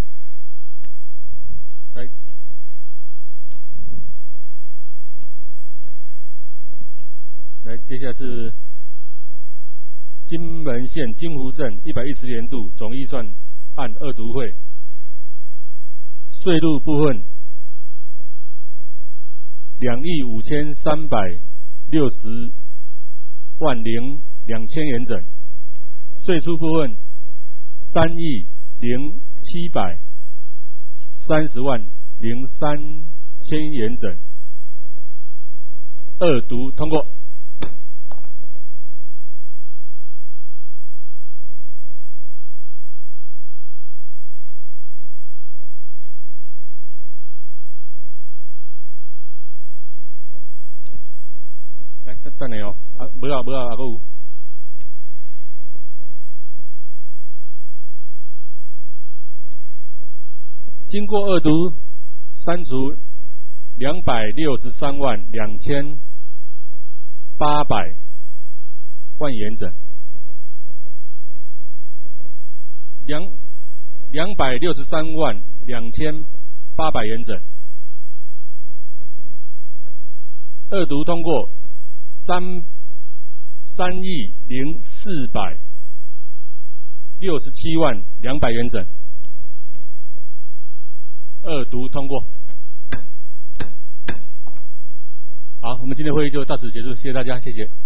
来，来，接下来是金门县金湖镇一百一十年度总预算案二读会，税入部分两亿五千三百六十万零两千元整，税出部分三亿零七百三十万零三千元整，二读通过。来，等等下哦，啊，无啊无啊，还有。经过二读，删除两百六十三万两千八百万元整，两两百六十三万两千八百元整，二读通过。三三亿零四百六十七万两百元整，二读通过。好，我们今天会议就到此结束，谢谢大家，谢谢。